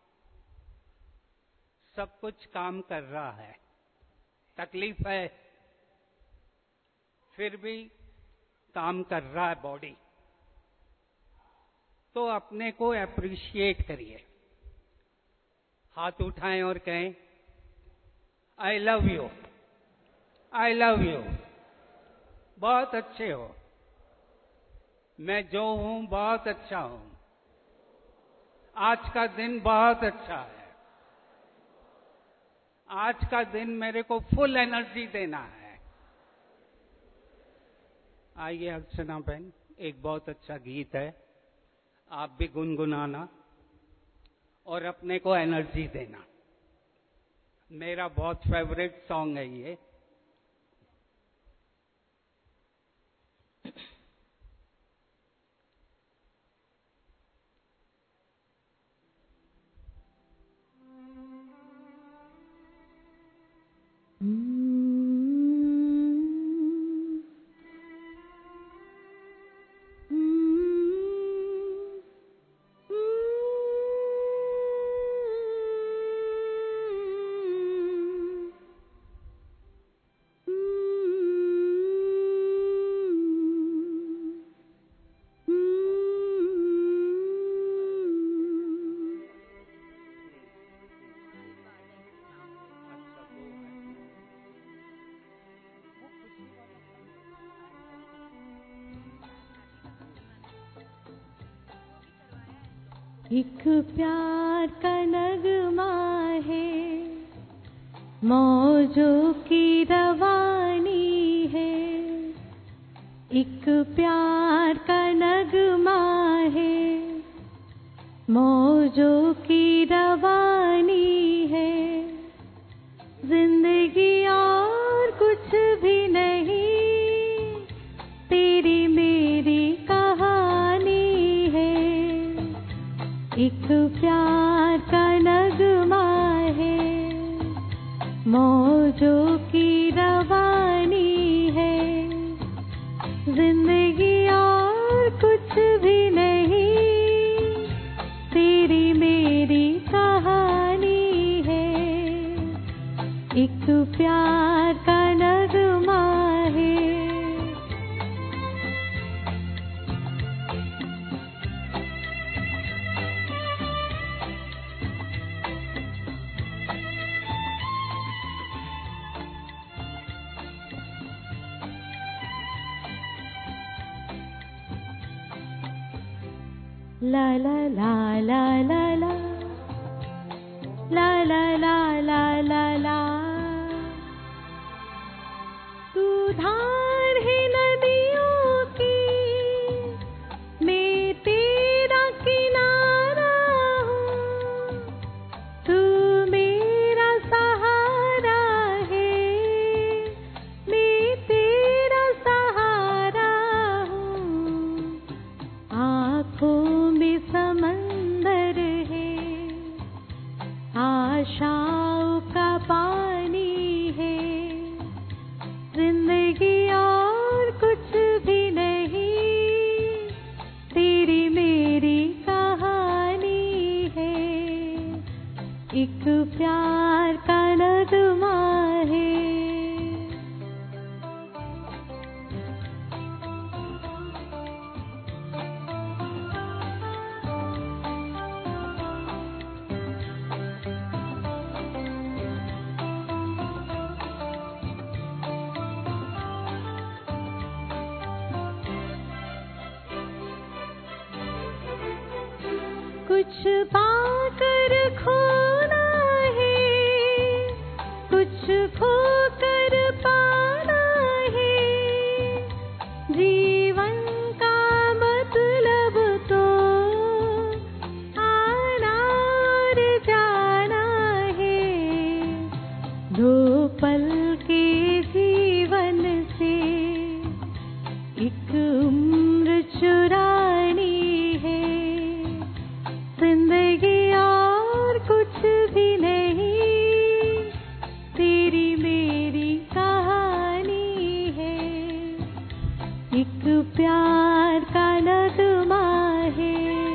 सब कुछ काम कर रहा है, तकलीफ है, फिर भी काम कर रहा है बॉडी, तो अपने को अप्रिशिएट करिए। हाथ उठाएं और कहें I love you, I love you. बहुत अच्छे हो, मैं जो हूं बहुत अच्छा हूं, आज का दिन बहुत अच्छा है, आज का दिन मेरे को फुल एनर्जी देना है। आइए अर्चना बहन, एक बहुत अच्छा गीत है, आप भी गुनगुनाना और अपने को एनर्जी देना। मेरा बहुत फेवरेट सॉन्ग है ये। एक प्यार का नगमा है, मौजों की रवानी है। एक प्यार का नगमा है, मौजों की रवानी है। जिंदगी और कुछ भी नहीं, तेरी मेरी कहानी है। एक प्यार का नगमा है, मौजों की रवानी है। जिंदगी और कुछ भी नहीं, तेरी मेरी कहानी है। एक प्यार का नगमा है। ला ला ला ला ला ला ला ला ला ला ला ला। तू धार है नदियों की, मैं तेरा किनारा हूँ। तू मेरा सहारा है, मैं तेरा सहारा हूँ। आँखों में समंदर है, आशाओं का पानी है। जिंदगी और कुछ भी नहीं, तेरी मेरी कहानी है। एक प्यार का नगमा है। कुछ पाकर खोना है, कुछ खोकर पाना है। जीवन का मतलब तो आना और जाना है। दो पल के जीवन से एक उम्र चुरानी है। जिंदगी और कुछ भी नहीं, तेरी मेरी कहानी है। एक प्यार का नगमा है।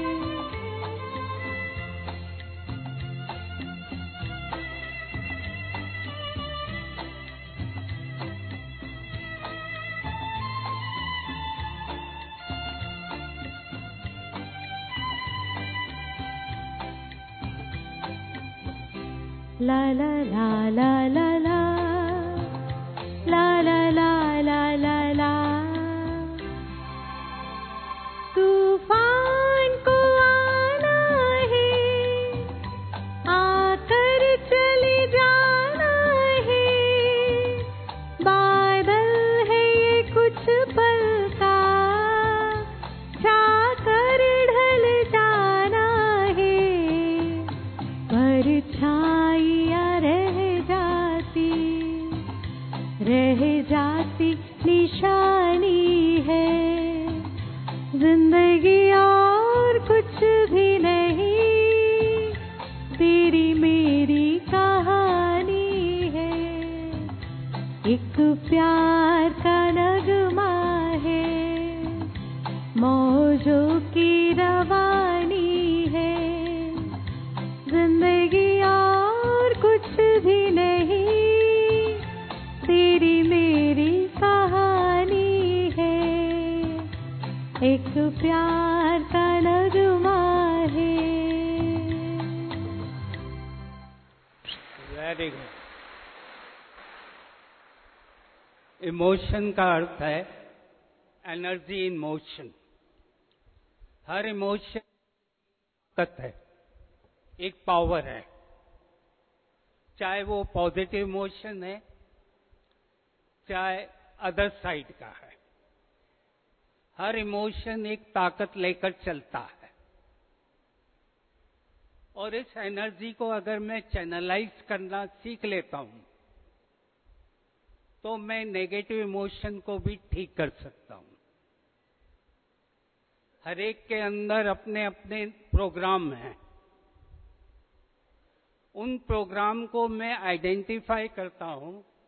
ला ला ला ला ला ला ला ला ला ला ला ला। तूफान को आना है, आकर चले जाना है। बादल है ये कुछ पल का, छाकर ढल जाना है। परछाइयाँ रह जाती, रह जाती निशानी है। जिंदगी और कुछ भी नहीं, तेरी मेरी कहानी है। एक प्यार का नगमा है, मौजों की रवानी है। जिंदगी और कुछ भी नहीं, तेरी मेरी कहानी है। एक प्यार का नगमा है। Very good. इमोशन का अर्थ है एनर्जी इन मोशन। हर इमोशन ताकत है, एक पावर है, चाहे वो पॉजिटिव इमोशन है, चाहे अदर साइड का है। हर इमोशन एक ताकत लेकर चलता है, और इस एनर्जी को अगर मैं चैनलाइज करना सीख लेता हूं तो मैं नेगेटिव इमोशन को भी ठीक कर सकता हूं। हर एक के अंदर अपने अपने प्रोग्राम हैं। उन प्रोग्राम को मैं आइडेंटिफाई करता हूं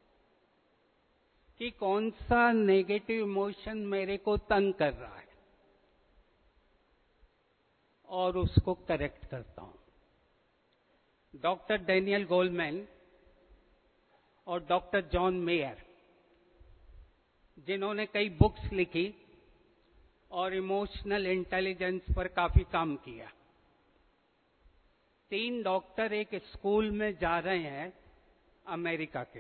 कि कौन सा नेगेटिव इमोशन मेरे को तंग कर रहा है, और उसको करेक्ट करता हूं। डॉक्टर डैनियल गोलमैन और डॉक्टर जॉन मेयर, जिन्होंने कई बुक्स लिखी और इमोशनल इंटेलिजेंस पर काफी काम किया, तीन डॉक्टर एक स्कूल में जा रहे हैं अमेरिका के।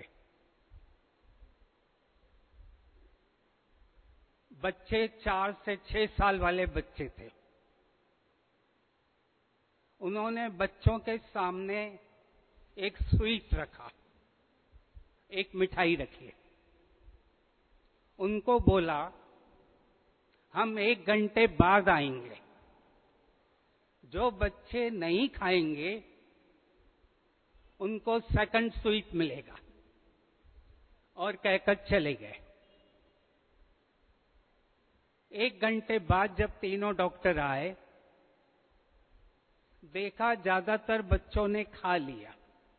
बच्चे चार से छह साल वाले बच्चे थे। उन्होंने बच्चों के सामने एक स्वीट रखा, एक मिठाई रखी। उनको बोला, हम एक घंटे बाद आएंगे, जो बच्चे नहीं खाएंगे उनको सेकंड स्वीट मिलेगा, और कहकर चले गए। एक घंटे बाद जब तीनों डॉक्टर आए, देखा ज्यादातर बच्चों ने खा लिया,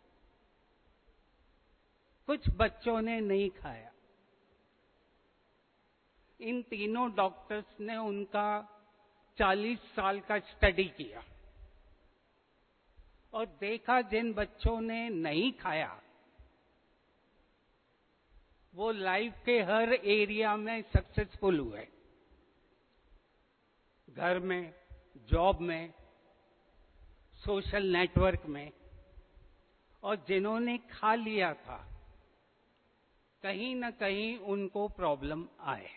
कुछ बच्चों ने नहीं खाया। इन तीनों डॉक्टर्स ने उनका चालीस साल का स्टडी किया और देखा जिन बच्चों ने नहीं खाया वो लाइफ के हर एरिया में सक्सेसफुल हुए, घर में, जॉब में, सोशल नेटवर्क में। और जिन्होंने खा लिया था, कहीं ना कहीं उनको प्रॉब्लम आए।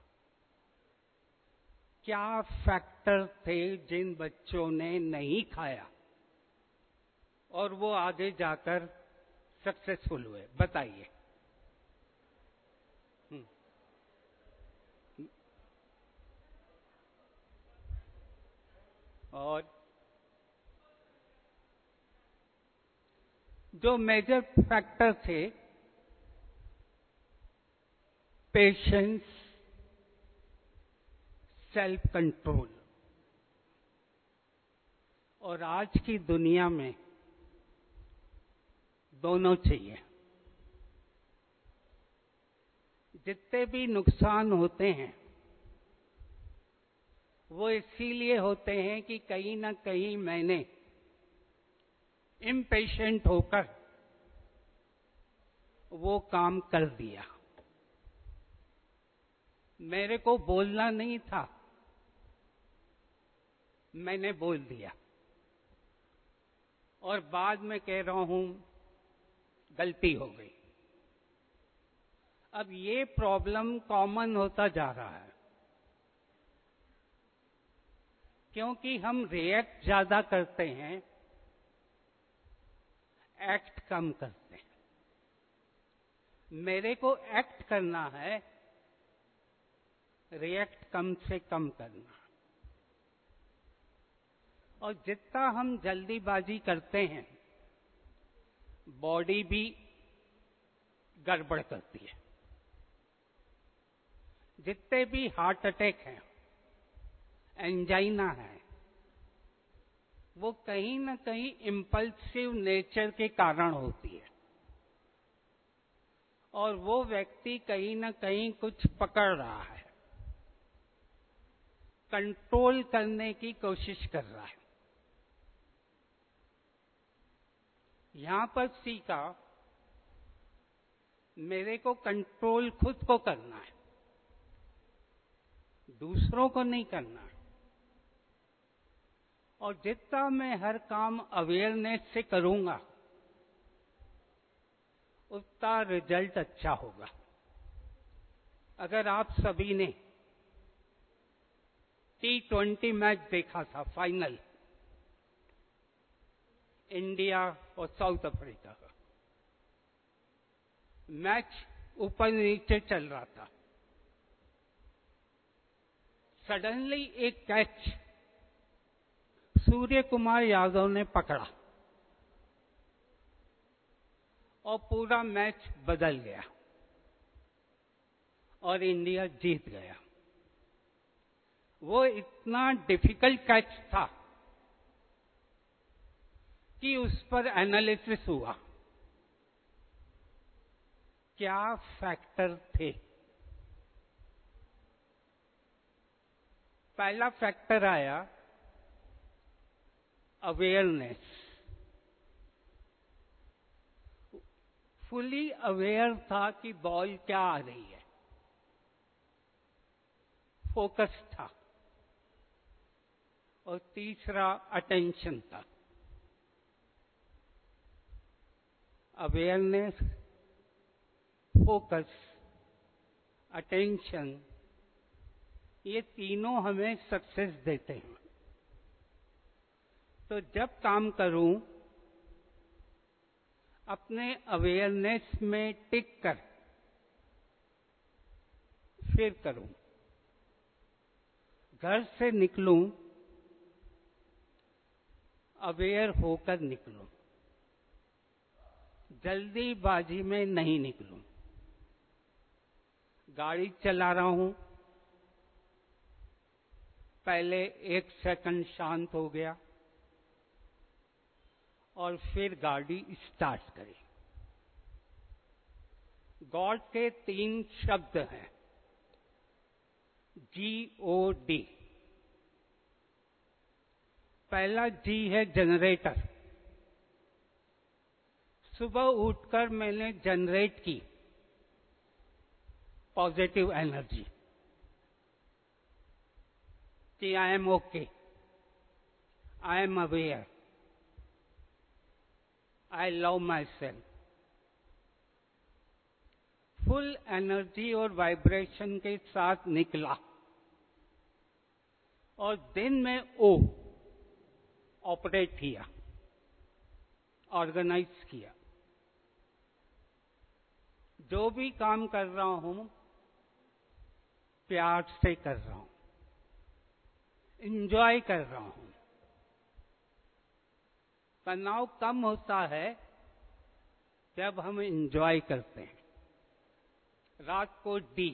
क्या फैक्टर थे जिन बच्चों ने नहीं खाया और वो आगे जाकर सक्सेसफुल हुए? बताइए। और जो मेजर फैक्टर थे, पेशेंस, सेल्फ कंट्रोल। और आज की दुनिया में दोनों चाहिए। जितने भी नुकसान होते हैं वो इसीलिए होते हैं कि कहीं ना कहीं मैंने इम्पेशेंट होकर वो काम कर दिया। मेरे को बोलना नहीं था, मैंने बोल दिया, और बाद में कह रहा हूं गलती हो गई। अब ये प्रॉब्लम कॉमन होता जा रहा है, क्योंकि हम रिएक्ट ज्यादा करते हैं, एक्ट कम करते हैं। मेरे को एक्ट करना है, रिएक्ट कम से कम करना। और जितना हम जल्दीबाजी करते हैं, बॉडी भी गड़बड़ करती है। जितने भी हार्ट अटैक हैं, एंजाइना है, वो कहीं ना कहीं इंपल्सिव नेचर के कारण होती है। और वो व्यक्ति कहीं ना कहीं कुछ पकड़ रहा है, कंट्रोल करने की कोशिश कर रहा है। यहां पर सीखा, मेरे को कंट्रोल खुद को करना है, दूसरों को नहीं करना। और जितना मैं हर काम अवेयरनेस से करूंगा, उतना रिजल्ट अच्छा होगा। अगर आप सभी ने टी ट्वेंटी मैच देखा था, फाइनल, इंडिया और साउथ अफ्रीका का। मैच ऊपर नीचे चल रहा था। सडनली एक कैच सूर्य कुमार यादव ने पकड़ा और पूरा मैच बदल गया और इंडिया जीत गया। वो इतना डिफिकल्ट कैच था कि उस पर एनालिसिस हुआ। क्या फैक्टर थे? पहला फैक्टर आया अवेयरनेस। फुली अवेयर था कि बॉल क्या आ रही है, फोकस था। और तीसरा अटेंशन था। अवेयरनेस, फोकस, अटेंशन, ये तीनों हमें सक्सेस देते हैं। तो जब काम करूं, अपने अवेयरनेस में टिक कर फिर करूं। घर से निकलूं, अवेयर होकर निकलूं, जल्दीबाजी में नहीं निकलूं। गाड़ी चला रहा हूं, पहले एक सेकंड शांत हो गया और फिर गाड़ी स्टार्ट करी। गॉड के तीन शब्द हैं, जी ओ डी। पहला जी है जनरेटर। सुबह उठकर मैंने जनरेट की पॉजिटिव एनर्जी कि I am okay, I am aware, I love myself. Full energy और वाइब्रेशन के साथ निकला और दिन में ओ ऑपरेट किया, ऑर्गेनाइज किया। जो भी काम कर रहा हूं, प्यार से कर रहा हूं, एंजॉय कर रहा हूं। तनाव कम होता है जब हम एंजॉय करते हैं। रात को डी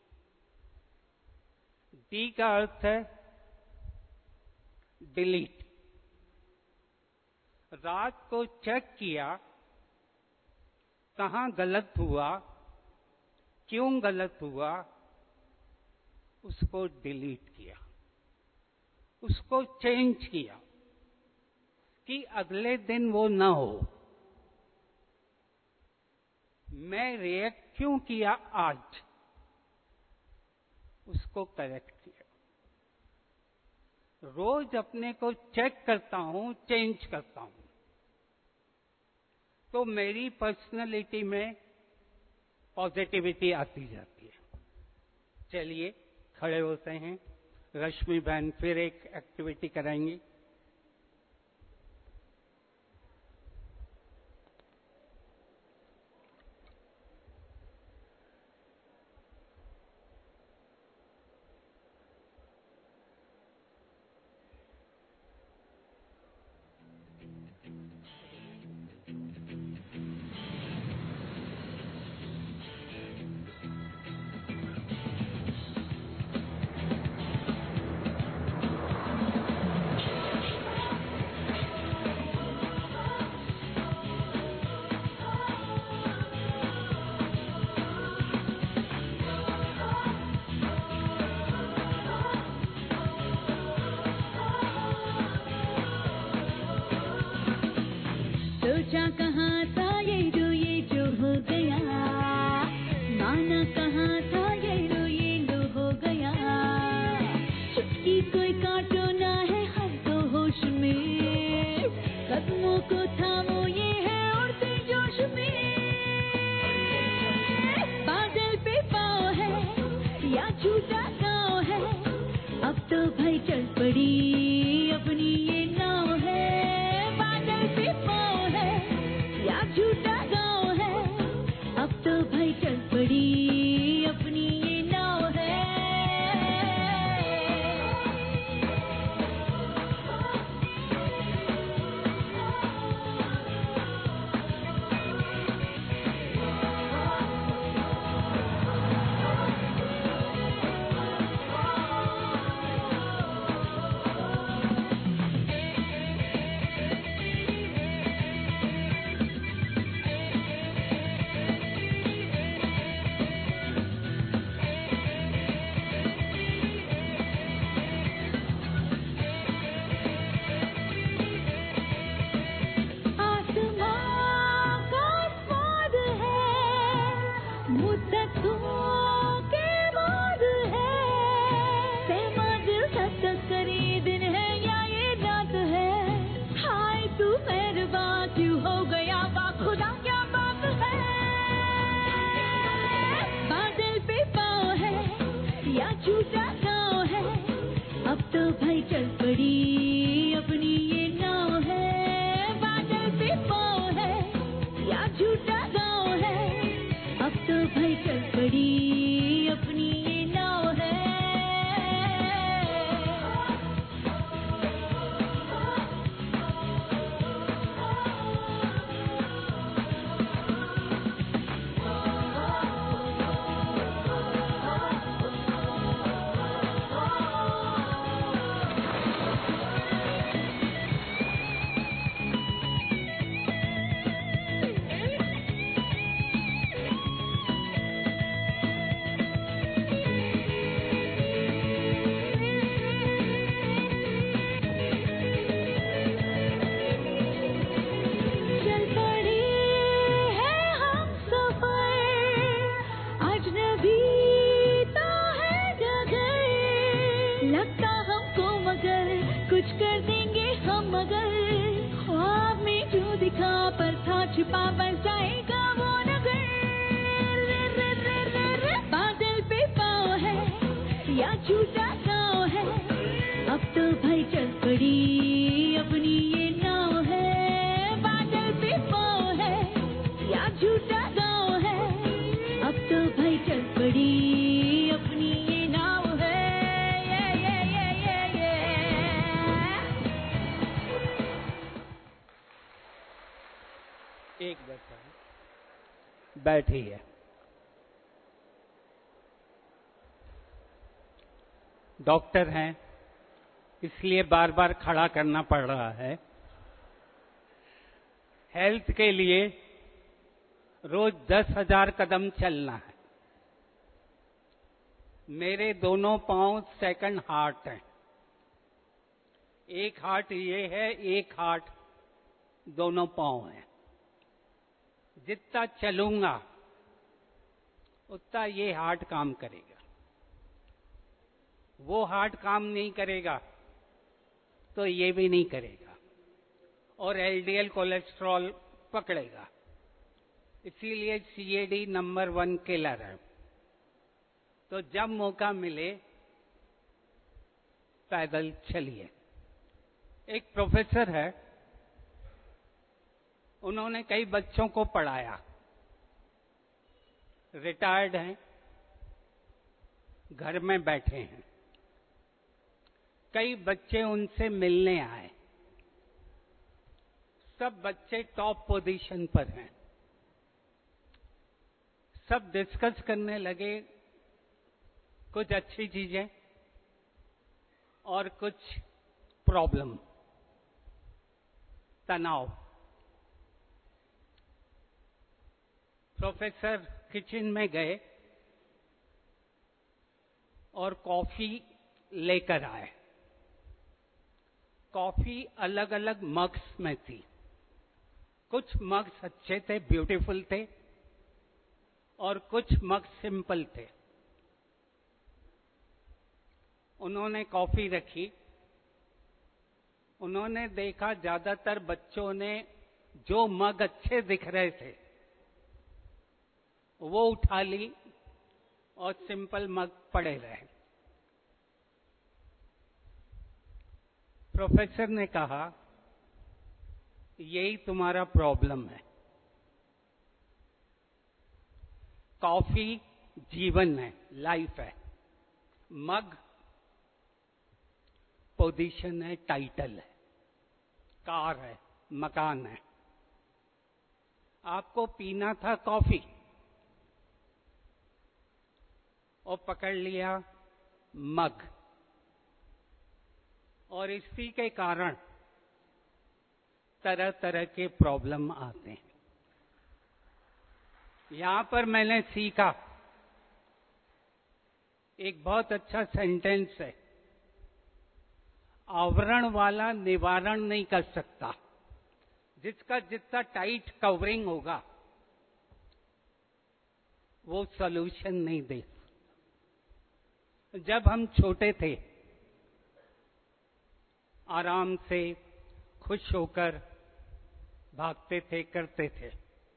डी का अर्थ है डिलीट। रात को चेक किया कहां गलत हुआ, क्यों गलत हुआ, उसको डिलीट किया, उसको चेंज किया कि अगले दिन वो ना हो। मैं रिएक्ट क्यों किया आज, उसको करेक्ट किया। रोज अपने को चेक करता हूं, चेंज करता हूं, तो मेरी पर्सनैलिटी में पॉजिटिविटी आती जाती है। चलिए खड़े होते हैं। रश्मि बहन फिर एक एक्टिविटी कराएंगी। सोचा कहाँ था ये जो ये जो हो गया, माना कहाँ था ये लो ये लो हो गया। चुटकी कोई काटो ना है हम तो होश में, कदमों को थामो ये है उड़ते जोश में। बादल पे पाँव है या झूठा गाँव है, अब तो भाई चल पड़ी अपनी ये नाव है। बादल पे भाई चल पड़ी अपनी ये नाव है, बादल पे पाँव है या झूठा गाँव है, अब तो भाई चल पड़ी अपनी ये नाव है। चल पड़े हैं हम सफर, अजनबी तो है डगर, लगता हमको मगर कुछ कर देंगे हम मगर, ख्वाब में जो दिखा पर था छिपा बस जाएगा वो नगर। रे रे रे रे रे बादल पे पाँव है या झूठा गाँव है, अब तो भाई चल पड़ी अपनी ये नाव है, बादल पे पाँव है या झूठा गाँव है, अब तो भाई चल पड़ी अपनी ये नाव है। ये ये ये ये ये एक बैठा बैठी है। डॉक्टर हैं इसलिए बार बार खड़ा करना पड़ रहा है। हेल्थ के लिए रोज दस हजार कदम चलना है। मेरे दोनों पांव सेकंड हार्ट हैं, एक हार्ट ये है, एक हार्ट दोनों पांव हैं। जितना चलूंगा उतना ये हार्ट काम करेगा, वो हार्ट काम नहीं करेगा तो ये भी नहीं करेगा और एलडीएल कोलेस्ट्रॉल पकड़ेगा। इसीलिए सीएडी नंबर वन किलर है। तो जब मौका मिले पैदल चलिए। एक प्रोफेसर है, उन्होंने कई बच्चों को पढ़ाया, रिटायर्ड हैं, घर में बैठे हैं। कई बच्चे उनसे मिलने आए, सब बच्चे टॉप पोजीशन पर हैं। सब डिस्कस करने लगे कुछ अच्छी चीजें और कुछ प्रॉब्लम, तनाव। प्रोफेसर किचन में गए और कॉफी लेकर आए। कॉफी अलग अलग मग्स में थी, कुछ मग्स अच्छे थे, ब्यूटीफुल थे, और कुछ मग्स सिंपल थे। उन्होंने कॉफी रखी, उन्होंने देखा ज्यादातर बच्चों ने जो मग अच्छे दिख रहे थे वो उठा ली और सिंपल मग पड़े रहे। प्रोफेसर ने कहा, यही तुम्हारा प्रॉब्लम है। कॉफी जीवन है, लाइफ है, मग पोजीशन है, टाइटल है, कार है, मकान है। आपको पीना था कॉफी और पकड़ लिया मग, और इसी के कारण तरह तरह के प्रॉब्लम आते हैं। यहां पर मैंने सीखा, एक बहुत अच्छा सेंटेंस है, आवरण वाला निवारण नहीं कर सकता। जिसका जितना टाइट कवरिंग होगा वो सॉल्यूशन नहीं दे सकता। जब हम छोटे थे, आराम से खुश होकर भागते थे, करते थे।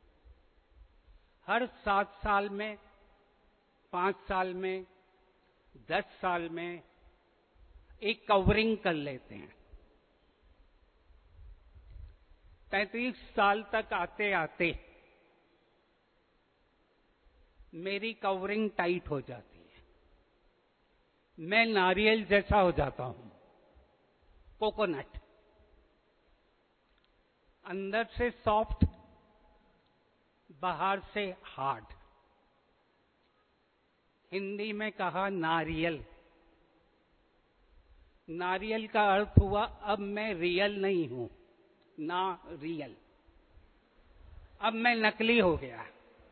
हर सात साल में, पांच साल में, दस साल में एक कवरिंग कर लेते हैं। पैंतीस साल तक आते आते मेरी कवरिंग टाइट हो जाती है, मैं नारियल जैसा हो जाता हूं, कोकोनट, अंदर से सॉफ्ट, बाहर से हार्ड। हिंदी में कहा नारियल। नारियल का अर्थ हुआ अब मैं रियल नहीं हूं, ना रियल, अब मैं नकली हो गया।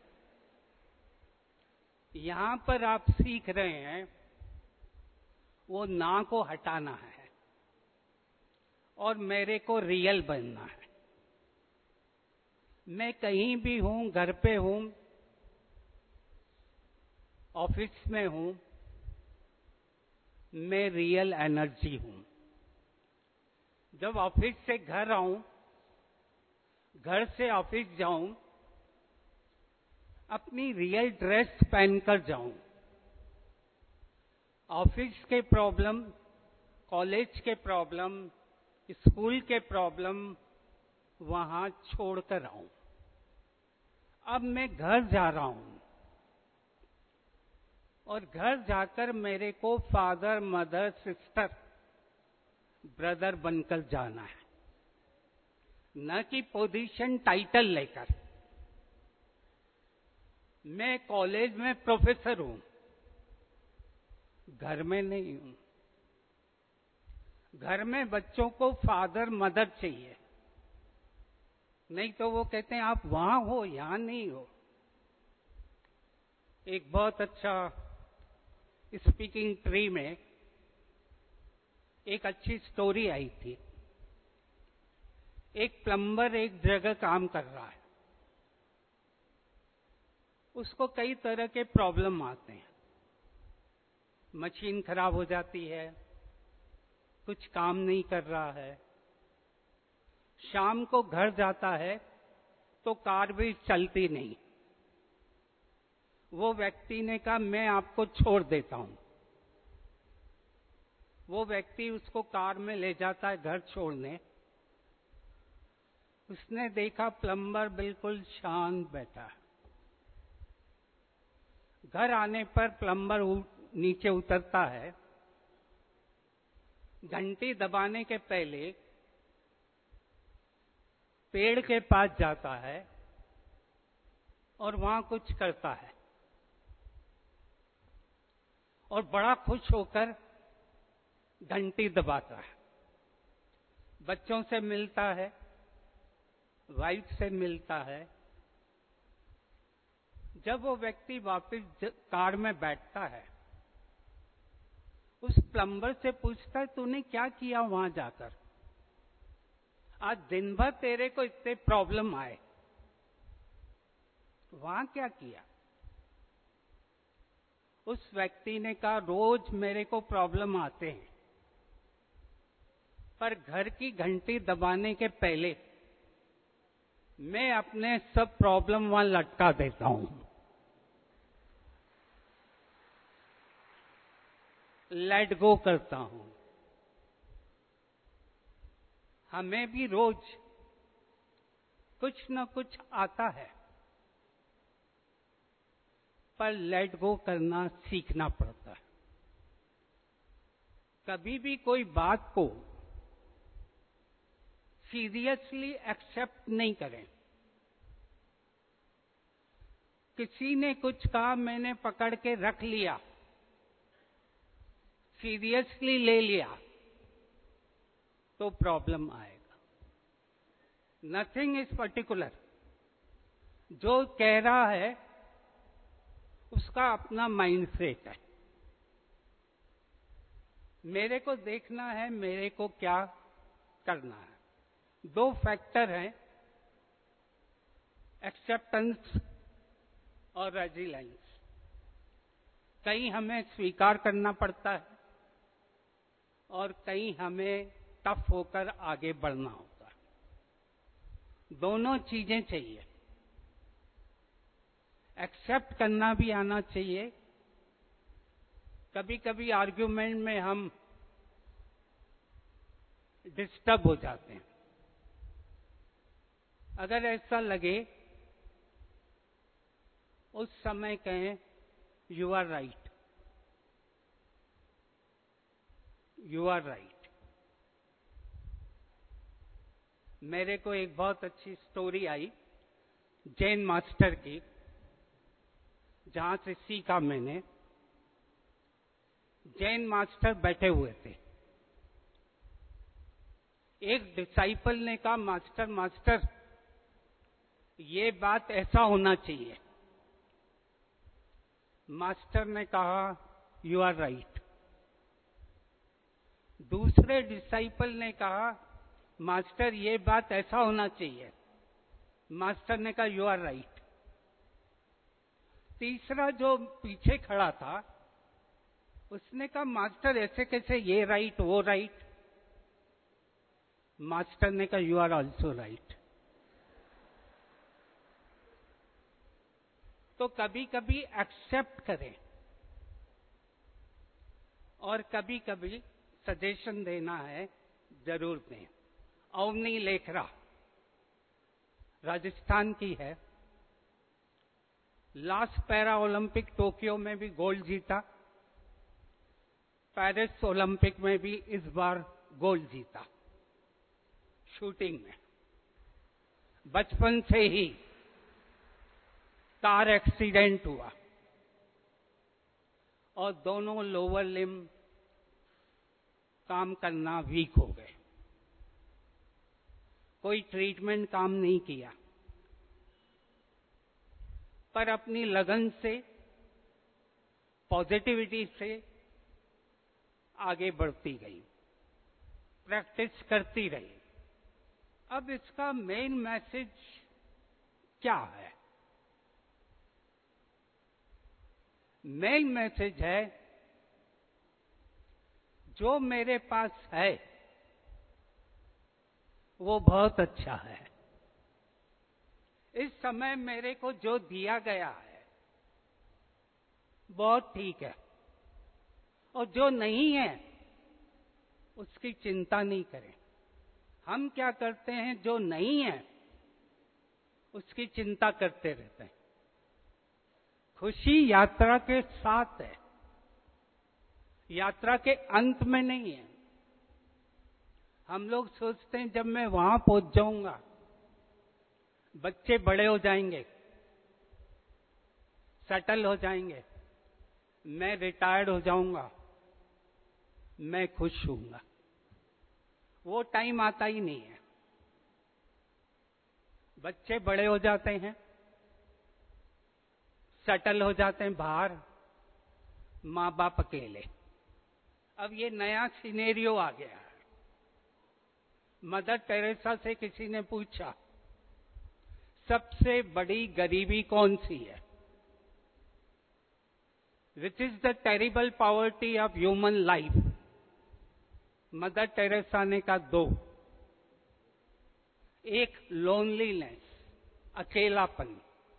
यहां पर आप सीख रहे हैं वो ना को हटाना है और मेरे को रियल बनना है। मैं कहीं भी हूं, घर पे हूं, ऑफिस में हूं, मैं रियल एनर्जी हूं। जब ऑफिस से घर आऊं, घर से ऑफिस जाऊं, अपनी रियल ड्रेस पहनकर जाऊं। ऑफिस के प्रॉब्लम, कॉलेज के प्रॉब्लम, स्कूल के प्रॉब्लम वहां छोड़कर आऊं। अब मैं घर जा रहा हूं और घर जाकर मेरे को फादर, मदर, सिस्टर, ब्रदर बनकर जाना है, न कि पोजीशन, टाइटल लेकर। मैं कॉलेज में प्रोफेसर हूं, घर में नहीं हूं। घर में बच्चों को फादर, मदर चाहिए, नहीं तो वो कहते हैं आप वहां हो, यहां नहीं हो। एक बहुत अच्छा स्पीकिंग ट्री में एक अच्छी स्टोरी आई थी। एक प्लम्बर एक जगह काम कर रहा है, उसको कई तरह के प्रॉब्लम आते हैं। मशीन खराब हो जाती है, कुछ काम नहीं कर रहा है। शाम को घर जाता है तो कार भी चलती नहीं। वो व्यक्ति ने कहा मैं आपको छोड़ देता हूं। वो व्यक्ति उसको कार में ले जाता है घर छोड़ने। उसने देखा प्लम्बर बिल्कुल शांत बैठा है। घर आने पर प्लम्बर नीचे उतरता है, घंटी दबाने के पहले पेड़ के पास जाता है और वहां कुछ करता है और बड़ा खुश होकर घंटी दबाता है। बच्चों से मिलता है, वाइफ से मिलता है। जब वो व्यक्ति वापस कार में बैठता है, उस प्लम्बर से पूछता है तूने क्या किया वहां जाकर? आज दिन भर तेरे को इतने प्रॉब्लम आए, वहां क्या किया? उस व्यक्ति ने कहा रोज मेरे को प्रॉब्लम आते हैं, पर घर की घंटी दबाने के पहले मैं अपने सब प्रॉब्लम वहां लटका देता हूं। लेट गो करता हूं। हमें भी रोज कुछ न कुछ आता है, पर लेट गो करना सीखना पड़ता है। कभी भी कोई बात को सीरियसली एक्सेप्ट नहीं करें। किसी ने कुछ कहा, मैंने पकड़ के रख लिया, सीरियसली ले लिया, तो प्रॉब्लम आएगा। Nothing is particular. जो कह रहा है उसका अपना माइंडसेट है। मेरे को देखना है मेरे को क्या करना है। दो फैक्टर हैं, एक्सेप्टेंस और रेजिलेंस। कहीं हमें स्वीकार करना पड़ता है और कहीं हमें टफ होकर आगे बढ़ना होता है। दोनों चीजें चाहिए। एक्सेप्ट करना भी आना चाहिए। कभी कभी आर्ग्यूमेंट में हम डिस्टर्ब हो जाते हैं। अगर ऐसा लगे उस समय कहें you are right, you are right. मेरे को एक बहुत अच्छी स्टोरी आई जैन मास्टर की, जहां से सीखा मैंने। जैन मास्टर बैठे हुए थे, एक डिसाइपल ने कहा मास्टर मास्टर ये बात ऐसा होना चाहिए। मास्टर ने कहा यू आर राइट। दूसरे डिसाइपल ने कहा मास्टर ये बात ऐसा होना चाहिए। मास्टर ने कहा यू आर राइट। तीसरा जो पीछे खड़ा था उसने कहा मास्टर ऐसे कैसे, ये राइट वो राइट। मास्टर ने कहा यू आर ऑल्सो राइट। तो कभी कभी एक्सेप्ट करें और कभी कभी सजेशन देना है, जरूर दें। अवनी लेखरा राजस्थान की है, लास्ट पैरा ओलंपिक टोक्यो में भी गोल्ड जीता, पेरिस ओलंपिक में भी इस बार गोल्ड जीता शूटिंग में। बचपन से ही कार एक्सीडेंट हुआ और दोनों लोअर लिम्ब काम करना वीक हो गए। कोई ट्रीटमेंट काम नहीं किया, पर अपनी लगन से, पॉजिटिविटी से आगे बढ़ती गई, प्रैक्टिस करती रही। अब इसका मेन मैसेज क्या है? मेन मैसेज है जो मेरे पास है वो बहुत अच्छा है। इस समय मेरे को जो दिया गया है बहुत ठीक है, और जो नहीं है उसकी चिंता नहीं करें। हम क्या करते हैं, जो नहीं है उसकी चिंता करते रहते हैं। खुशी यात्रा के साथ है, यात्रा के अंत में नहीं है। हम लोग सोचते हैं जब मैं वहां पहुंच जाऊंगा, बच्चे बड़े हो जाएंगे, सेटल हो जाएंगे, मैं रिटायर्ड हो जाऊंगा, मैं खुश हूंगा। वो टाइम आता ही नहीं है। बच्चे बड़े हो जाते हैं, सेटल हो जाते हैं बाहर, मां बाप अकेले। अब ये नया सिनेरियो आ गया है। मदर टेरेसा से किसी ने पूछा सबसे बड़ी गरीबी कौन सी है? Which is the terrible poverty of human life? Mother Teresa ने कहा दो। एक लोनलीनेस, अकेलापन,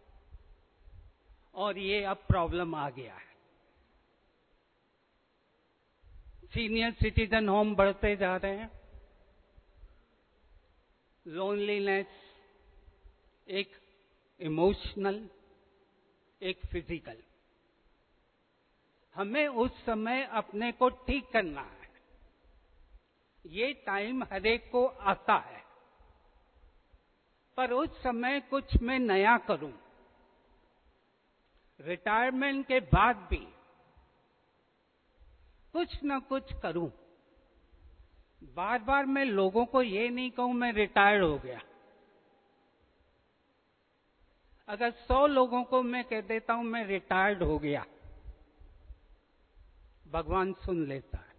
और ये अब प्रॉब्लम आ गया है। सीनियर सिटीजन होम बढ़ते जा रहे हैं, लोनलीनेस, एक इमोशनल, एक फिजिकल। हमें उस समय अपने को ठीक करना है। ये टाइम हर एक को आता है, पर उस समय कुछ मैं नया करूं। रिटायरमेंट के बाद भी कुछ न कुछ करूं। बार बार मैं लोगों को ये नहीं कहूं मैं रिटायर्ड हो गया। अगर सौ लोगों को मैं कह देता हूं मैं रिटायर्ड हो गया, भगवान सुन लेता है,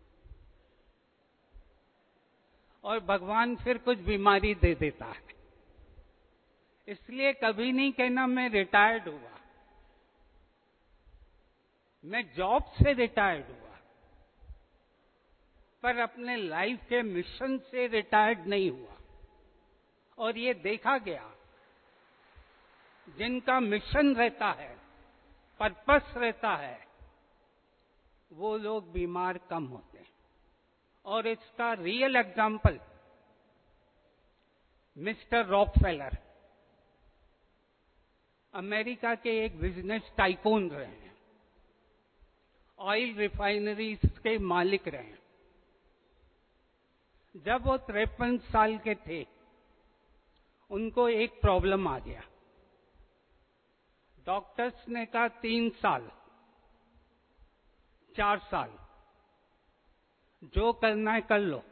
और भगवान फिर कुछ बीमारी दे देता है। इसलिए कभी नहीं कहना मैं रिटायर्ड हुआ। मैं जॉब से रिटायर्ड हुआ, पर अपने लाइफ के मिशन से रिटायर्ड नहीं हुआ। और ये देखा गया, जिनका मिशन रहता है, पर्पस रहता है, वो लोग बीमार कम होते हैं। और इसका real example mister Rockefeller America के एक बिजनेस टाइकून रहे हैं, ऑयल रिफाइनरीज के मालिक रहे हैं। जब वो तिरपन साल के थे, उनको एक प्रॉब्लम आ गया। डॉक्टर्स ने कहा तीन साल, चार साल, जो करना है कर लो।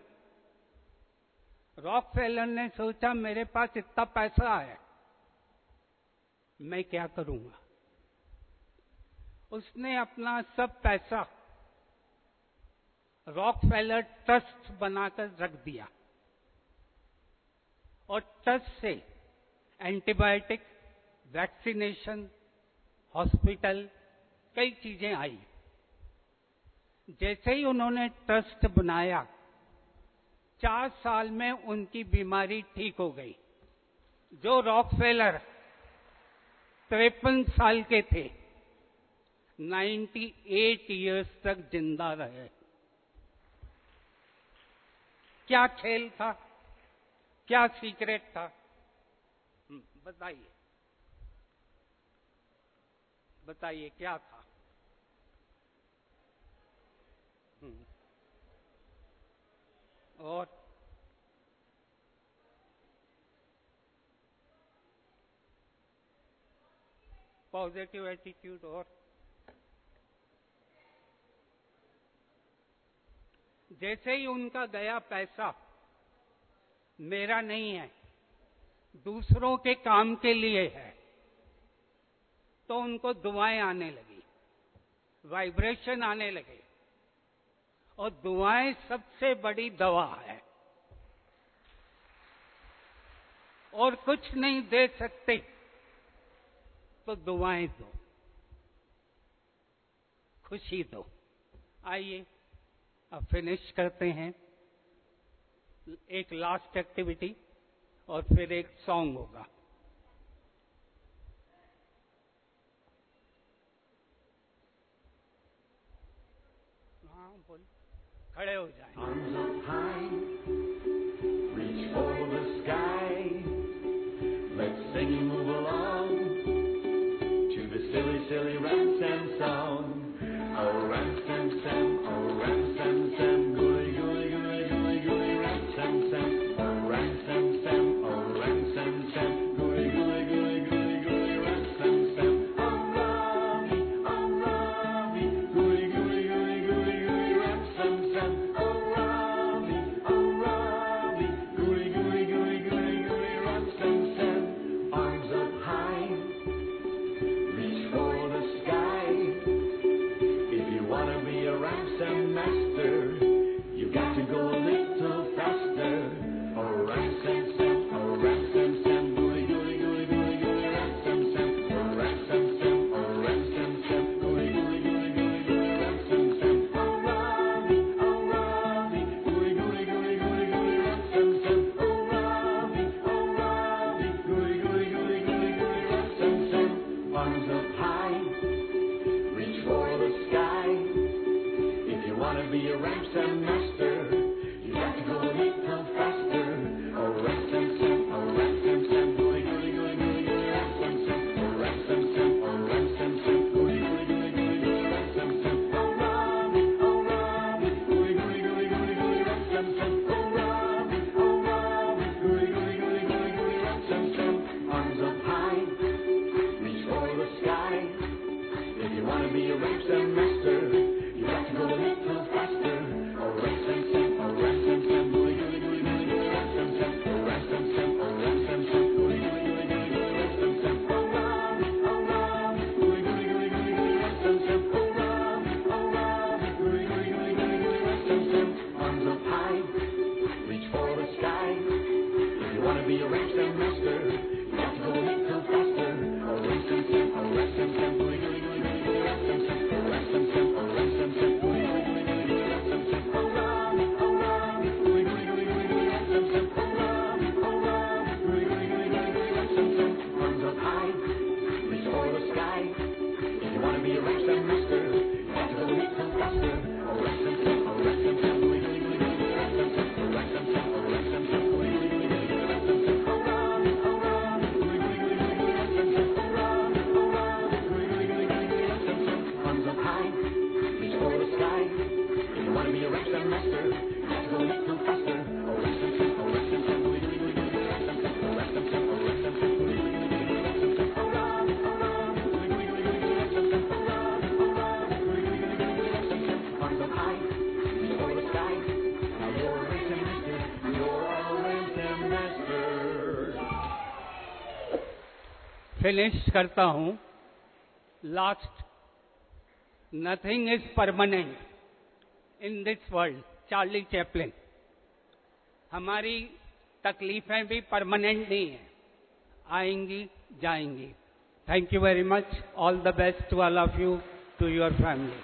रॉकफेलर ने सोचा मेरे पास इतना पैसा है, मैं क्या करूंगा। उसने अपना सब पैसा रॉकफेलर ट्रस्ट बनाकर रख दिया और ट्रस्ट से एंटीबायोटिक, वैक्सीनेशन, हॉस्पिटल, कई चीजें आई। जैसे ही उन्होंने ट्रस्ट बनाया, चार साल में उनकी बीमारी ठीक हो गई। जो रॉकफेलर तिरपन साल के थे, अट्ठानवे इयर्स तक जिंदा रहे। क्या खेल था, क्या सीक्रेट था, बताइए बताइए क्या था। और पॉजिटिव एटीट्यूड। और जैसे ही उनका गया पैसा, मेरा नहीं है, दूसरों के काम के लिए है, तो उनको दुआएं आने लगी, वाइब्रेशन आने लगे। और दुआएं सबसे बड़ी दवा है। और कुछ नहीं दे सकते तो दुआएं दो, खुशी दो। आइए अब फिनिश करते हैं, एक लास्ट एक्टिविटी और फिर एक सॉन्ग होगा। हाँ बोल, खड़े हो जाएं। Arms up high, reach for the sky. Let's sing and move along to the silly, silly ram-sam song. Oh, ram-sam-sam, oh, ram-sam-sam, gooey, gooey, gooey, gooey, gooey, ram-sam-sam. Oh, ram-sam-sam, oh, ram-sam-sam, gooey, gooey, gooey, gooey, gooey, ram-sam-sam. Oh, Ravi, oh, Ravi, gooey, gooey, gooey, gooey, gooey, ram-sam-sam. Oh, Ravi, oh, Ravi, gooey, gooey, gooey, gooey, gooey, ram-sam-sam. Arms up high, reach for the sky. If you want to be a ram-sam master, you got to go a little faster. Oh, ram-sam-sam, oh, ram-sam-sam, gooey, gooey, gooey, gooey, gooey, ram-sam-sam. Oh, ram-sam-sam, oh, ram-sam-sam, gooey, gooey, gooey, gooey, gooey, ram-sam-sam. Oh, Ravi, oh, Ravi, gooey, gooey, gooey, gooey, gooey, ram-sam-sam. Oh, Ravi, oh, Ravi, gooey, gooey, gooey, gooey, gooey, ram-sam-sam. Arms up high, reach for the sky. If you want to be a ram-sam master, you got to go a little faster. Oh, ram-sam-sam, oh, ram-sam-sam, gooey, gooey, gooey, gooey, gooey, ram-sam-sam. Oh, ram-sam-sam, oh, ram-sam-sam, gooey, gooey, gooey, gooey, gooey, ram-sam-sam. Oh, Ravi, oh, Ravi, gooey, gooey, gooey, gooey, gooey, ram-sam-sam. Oh, Ravi, oh, Ravi, gooey, gooey, gooey, gooey, gooey, ram-sam-sam. Arms up high, reach for the sky. If you want to be a ram-sam master, you got to go a little faster. Oh, ram-sam Let me arrest them, master. Let's go a little faster. Arrest them, simple, arrest them, simple, do do do do. Arrest them, simple, arrest them, simple, arrest them, simple, do do do do. Arrest them, simple, around, around, do do do do do. Arrest them, simple, around, around, do do do do do. Arrest them, simple, on the high, over the sky. Now you're a racing master. You're a racing master. Finish करता हूं. Last, nothing is permanent in this world. Charlie Chaplin. हमारी तकलीफें भी परमानेंट नहीं है, आएंगी जाएंगी. Thank you very much. All the best to all of you, to your family.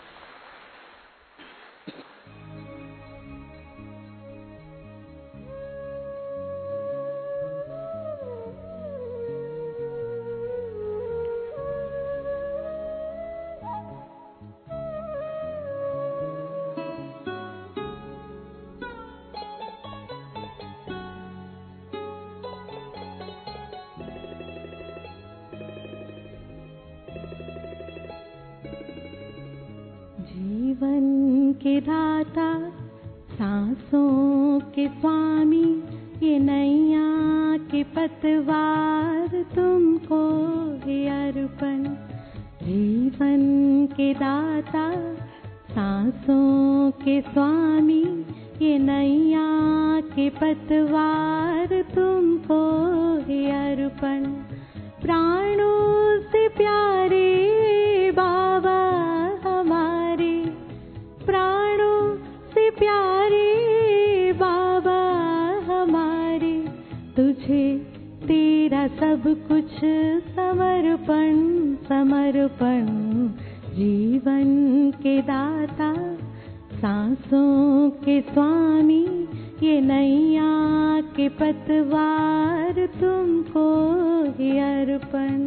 जीवन के दाता, सांसों के स्वामी, ये नैया के पतवार तुमको है अर्पण. जीवन के दाता, सांसों के स्वामी, ये नैया के पतवार तुमको है अर्पण. प्राणों से प्यारे बाबा हमारे, प्राणों से प्यारे बाबा हमारे, तुझे तेरा सब कुछ समर्पण समर्पण. जीवन के दाता, सांसों के स्वामी, ये नैया के पतवार तुमको है अर्पण.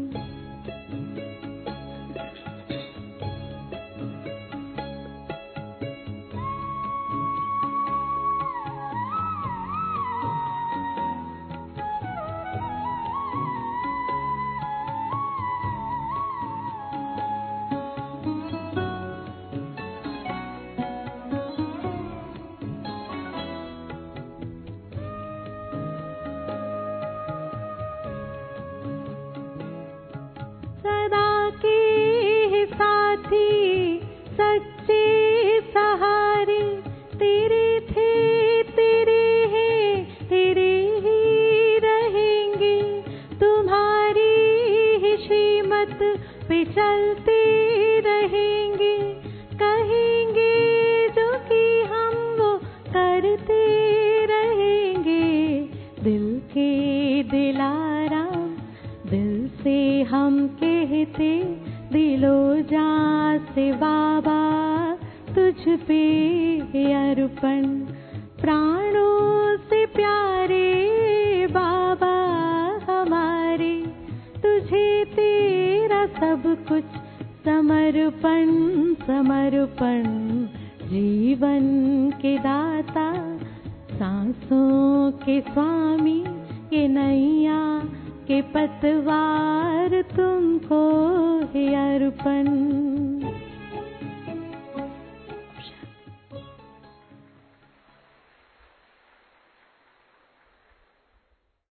सच्चे सहारे तेरे थे, तेरे हैं, तेरे ही रहेंगे. तुम्हारी ही श्रीमत पे चलते रहेंगे. कहेंगे जो कि हम वो करते रहेंगे. दिल के दिलाराम, दिल से हम कहते, दिलो जा से बाबा तुझ पे अर्पण. प्राणों से प्यारे बाबा हमारे, तुझे तेरा सब कुछ समर्पण समर्पण. जीवन के दाता, सांसों के स्वामी, ये नैया के पतवार तुमको है अर्पण.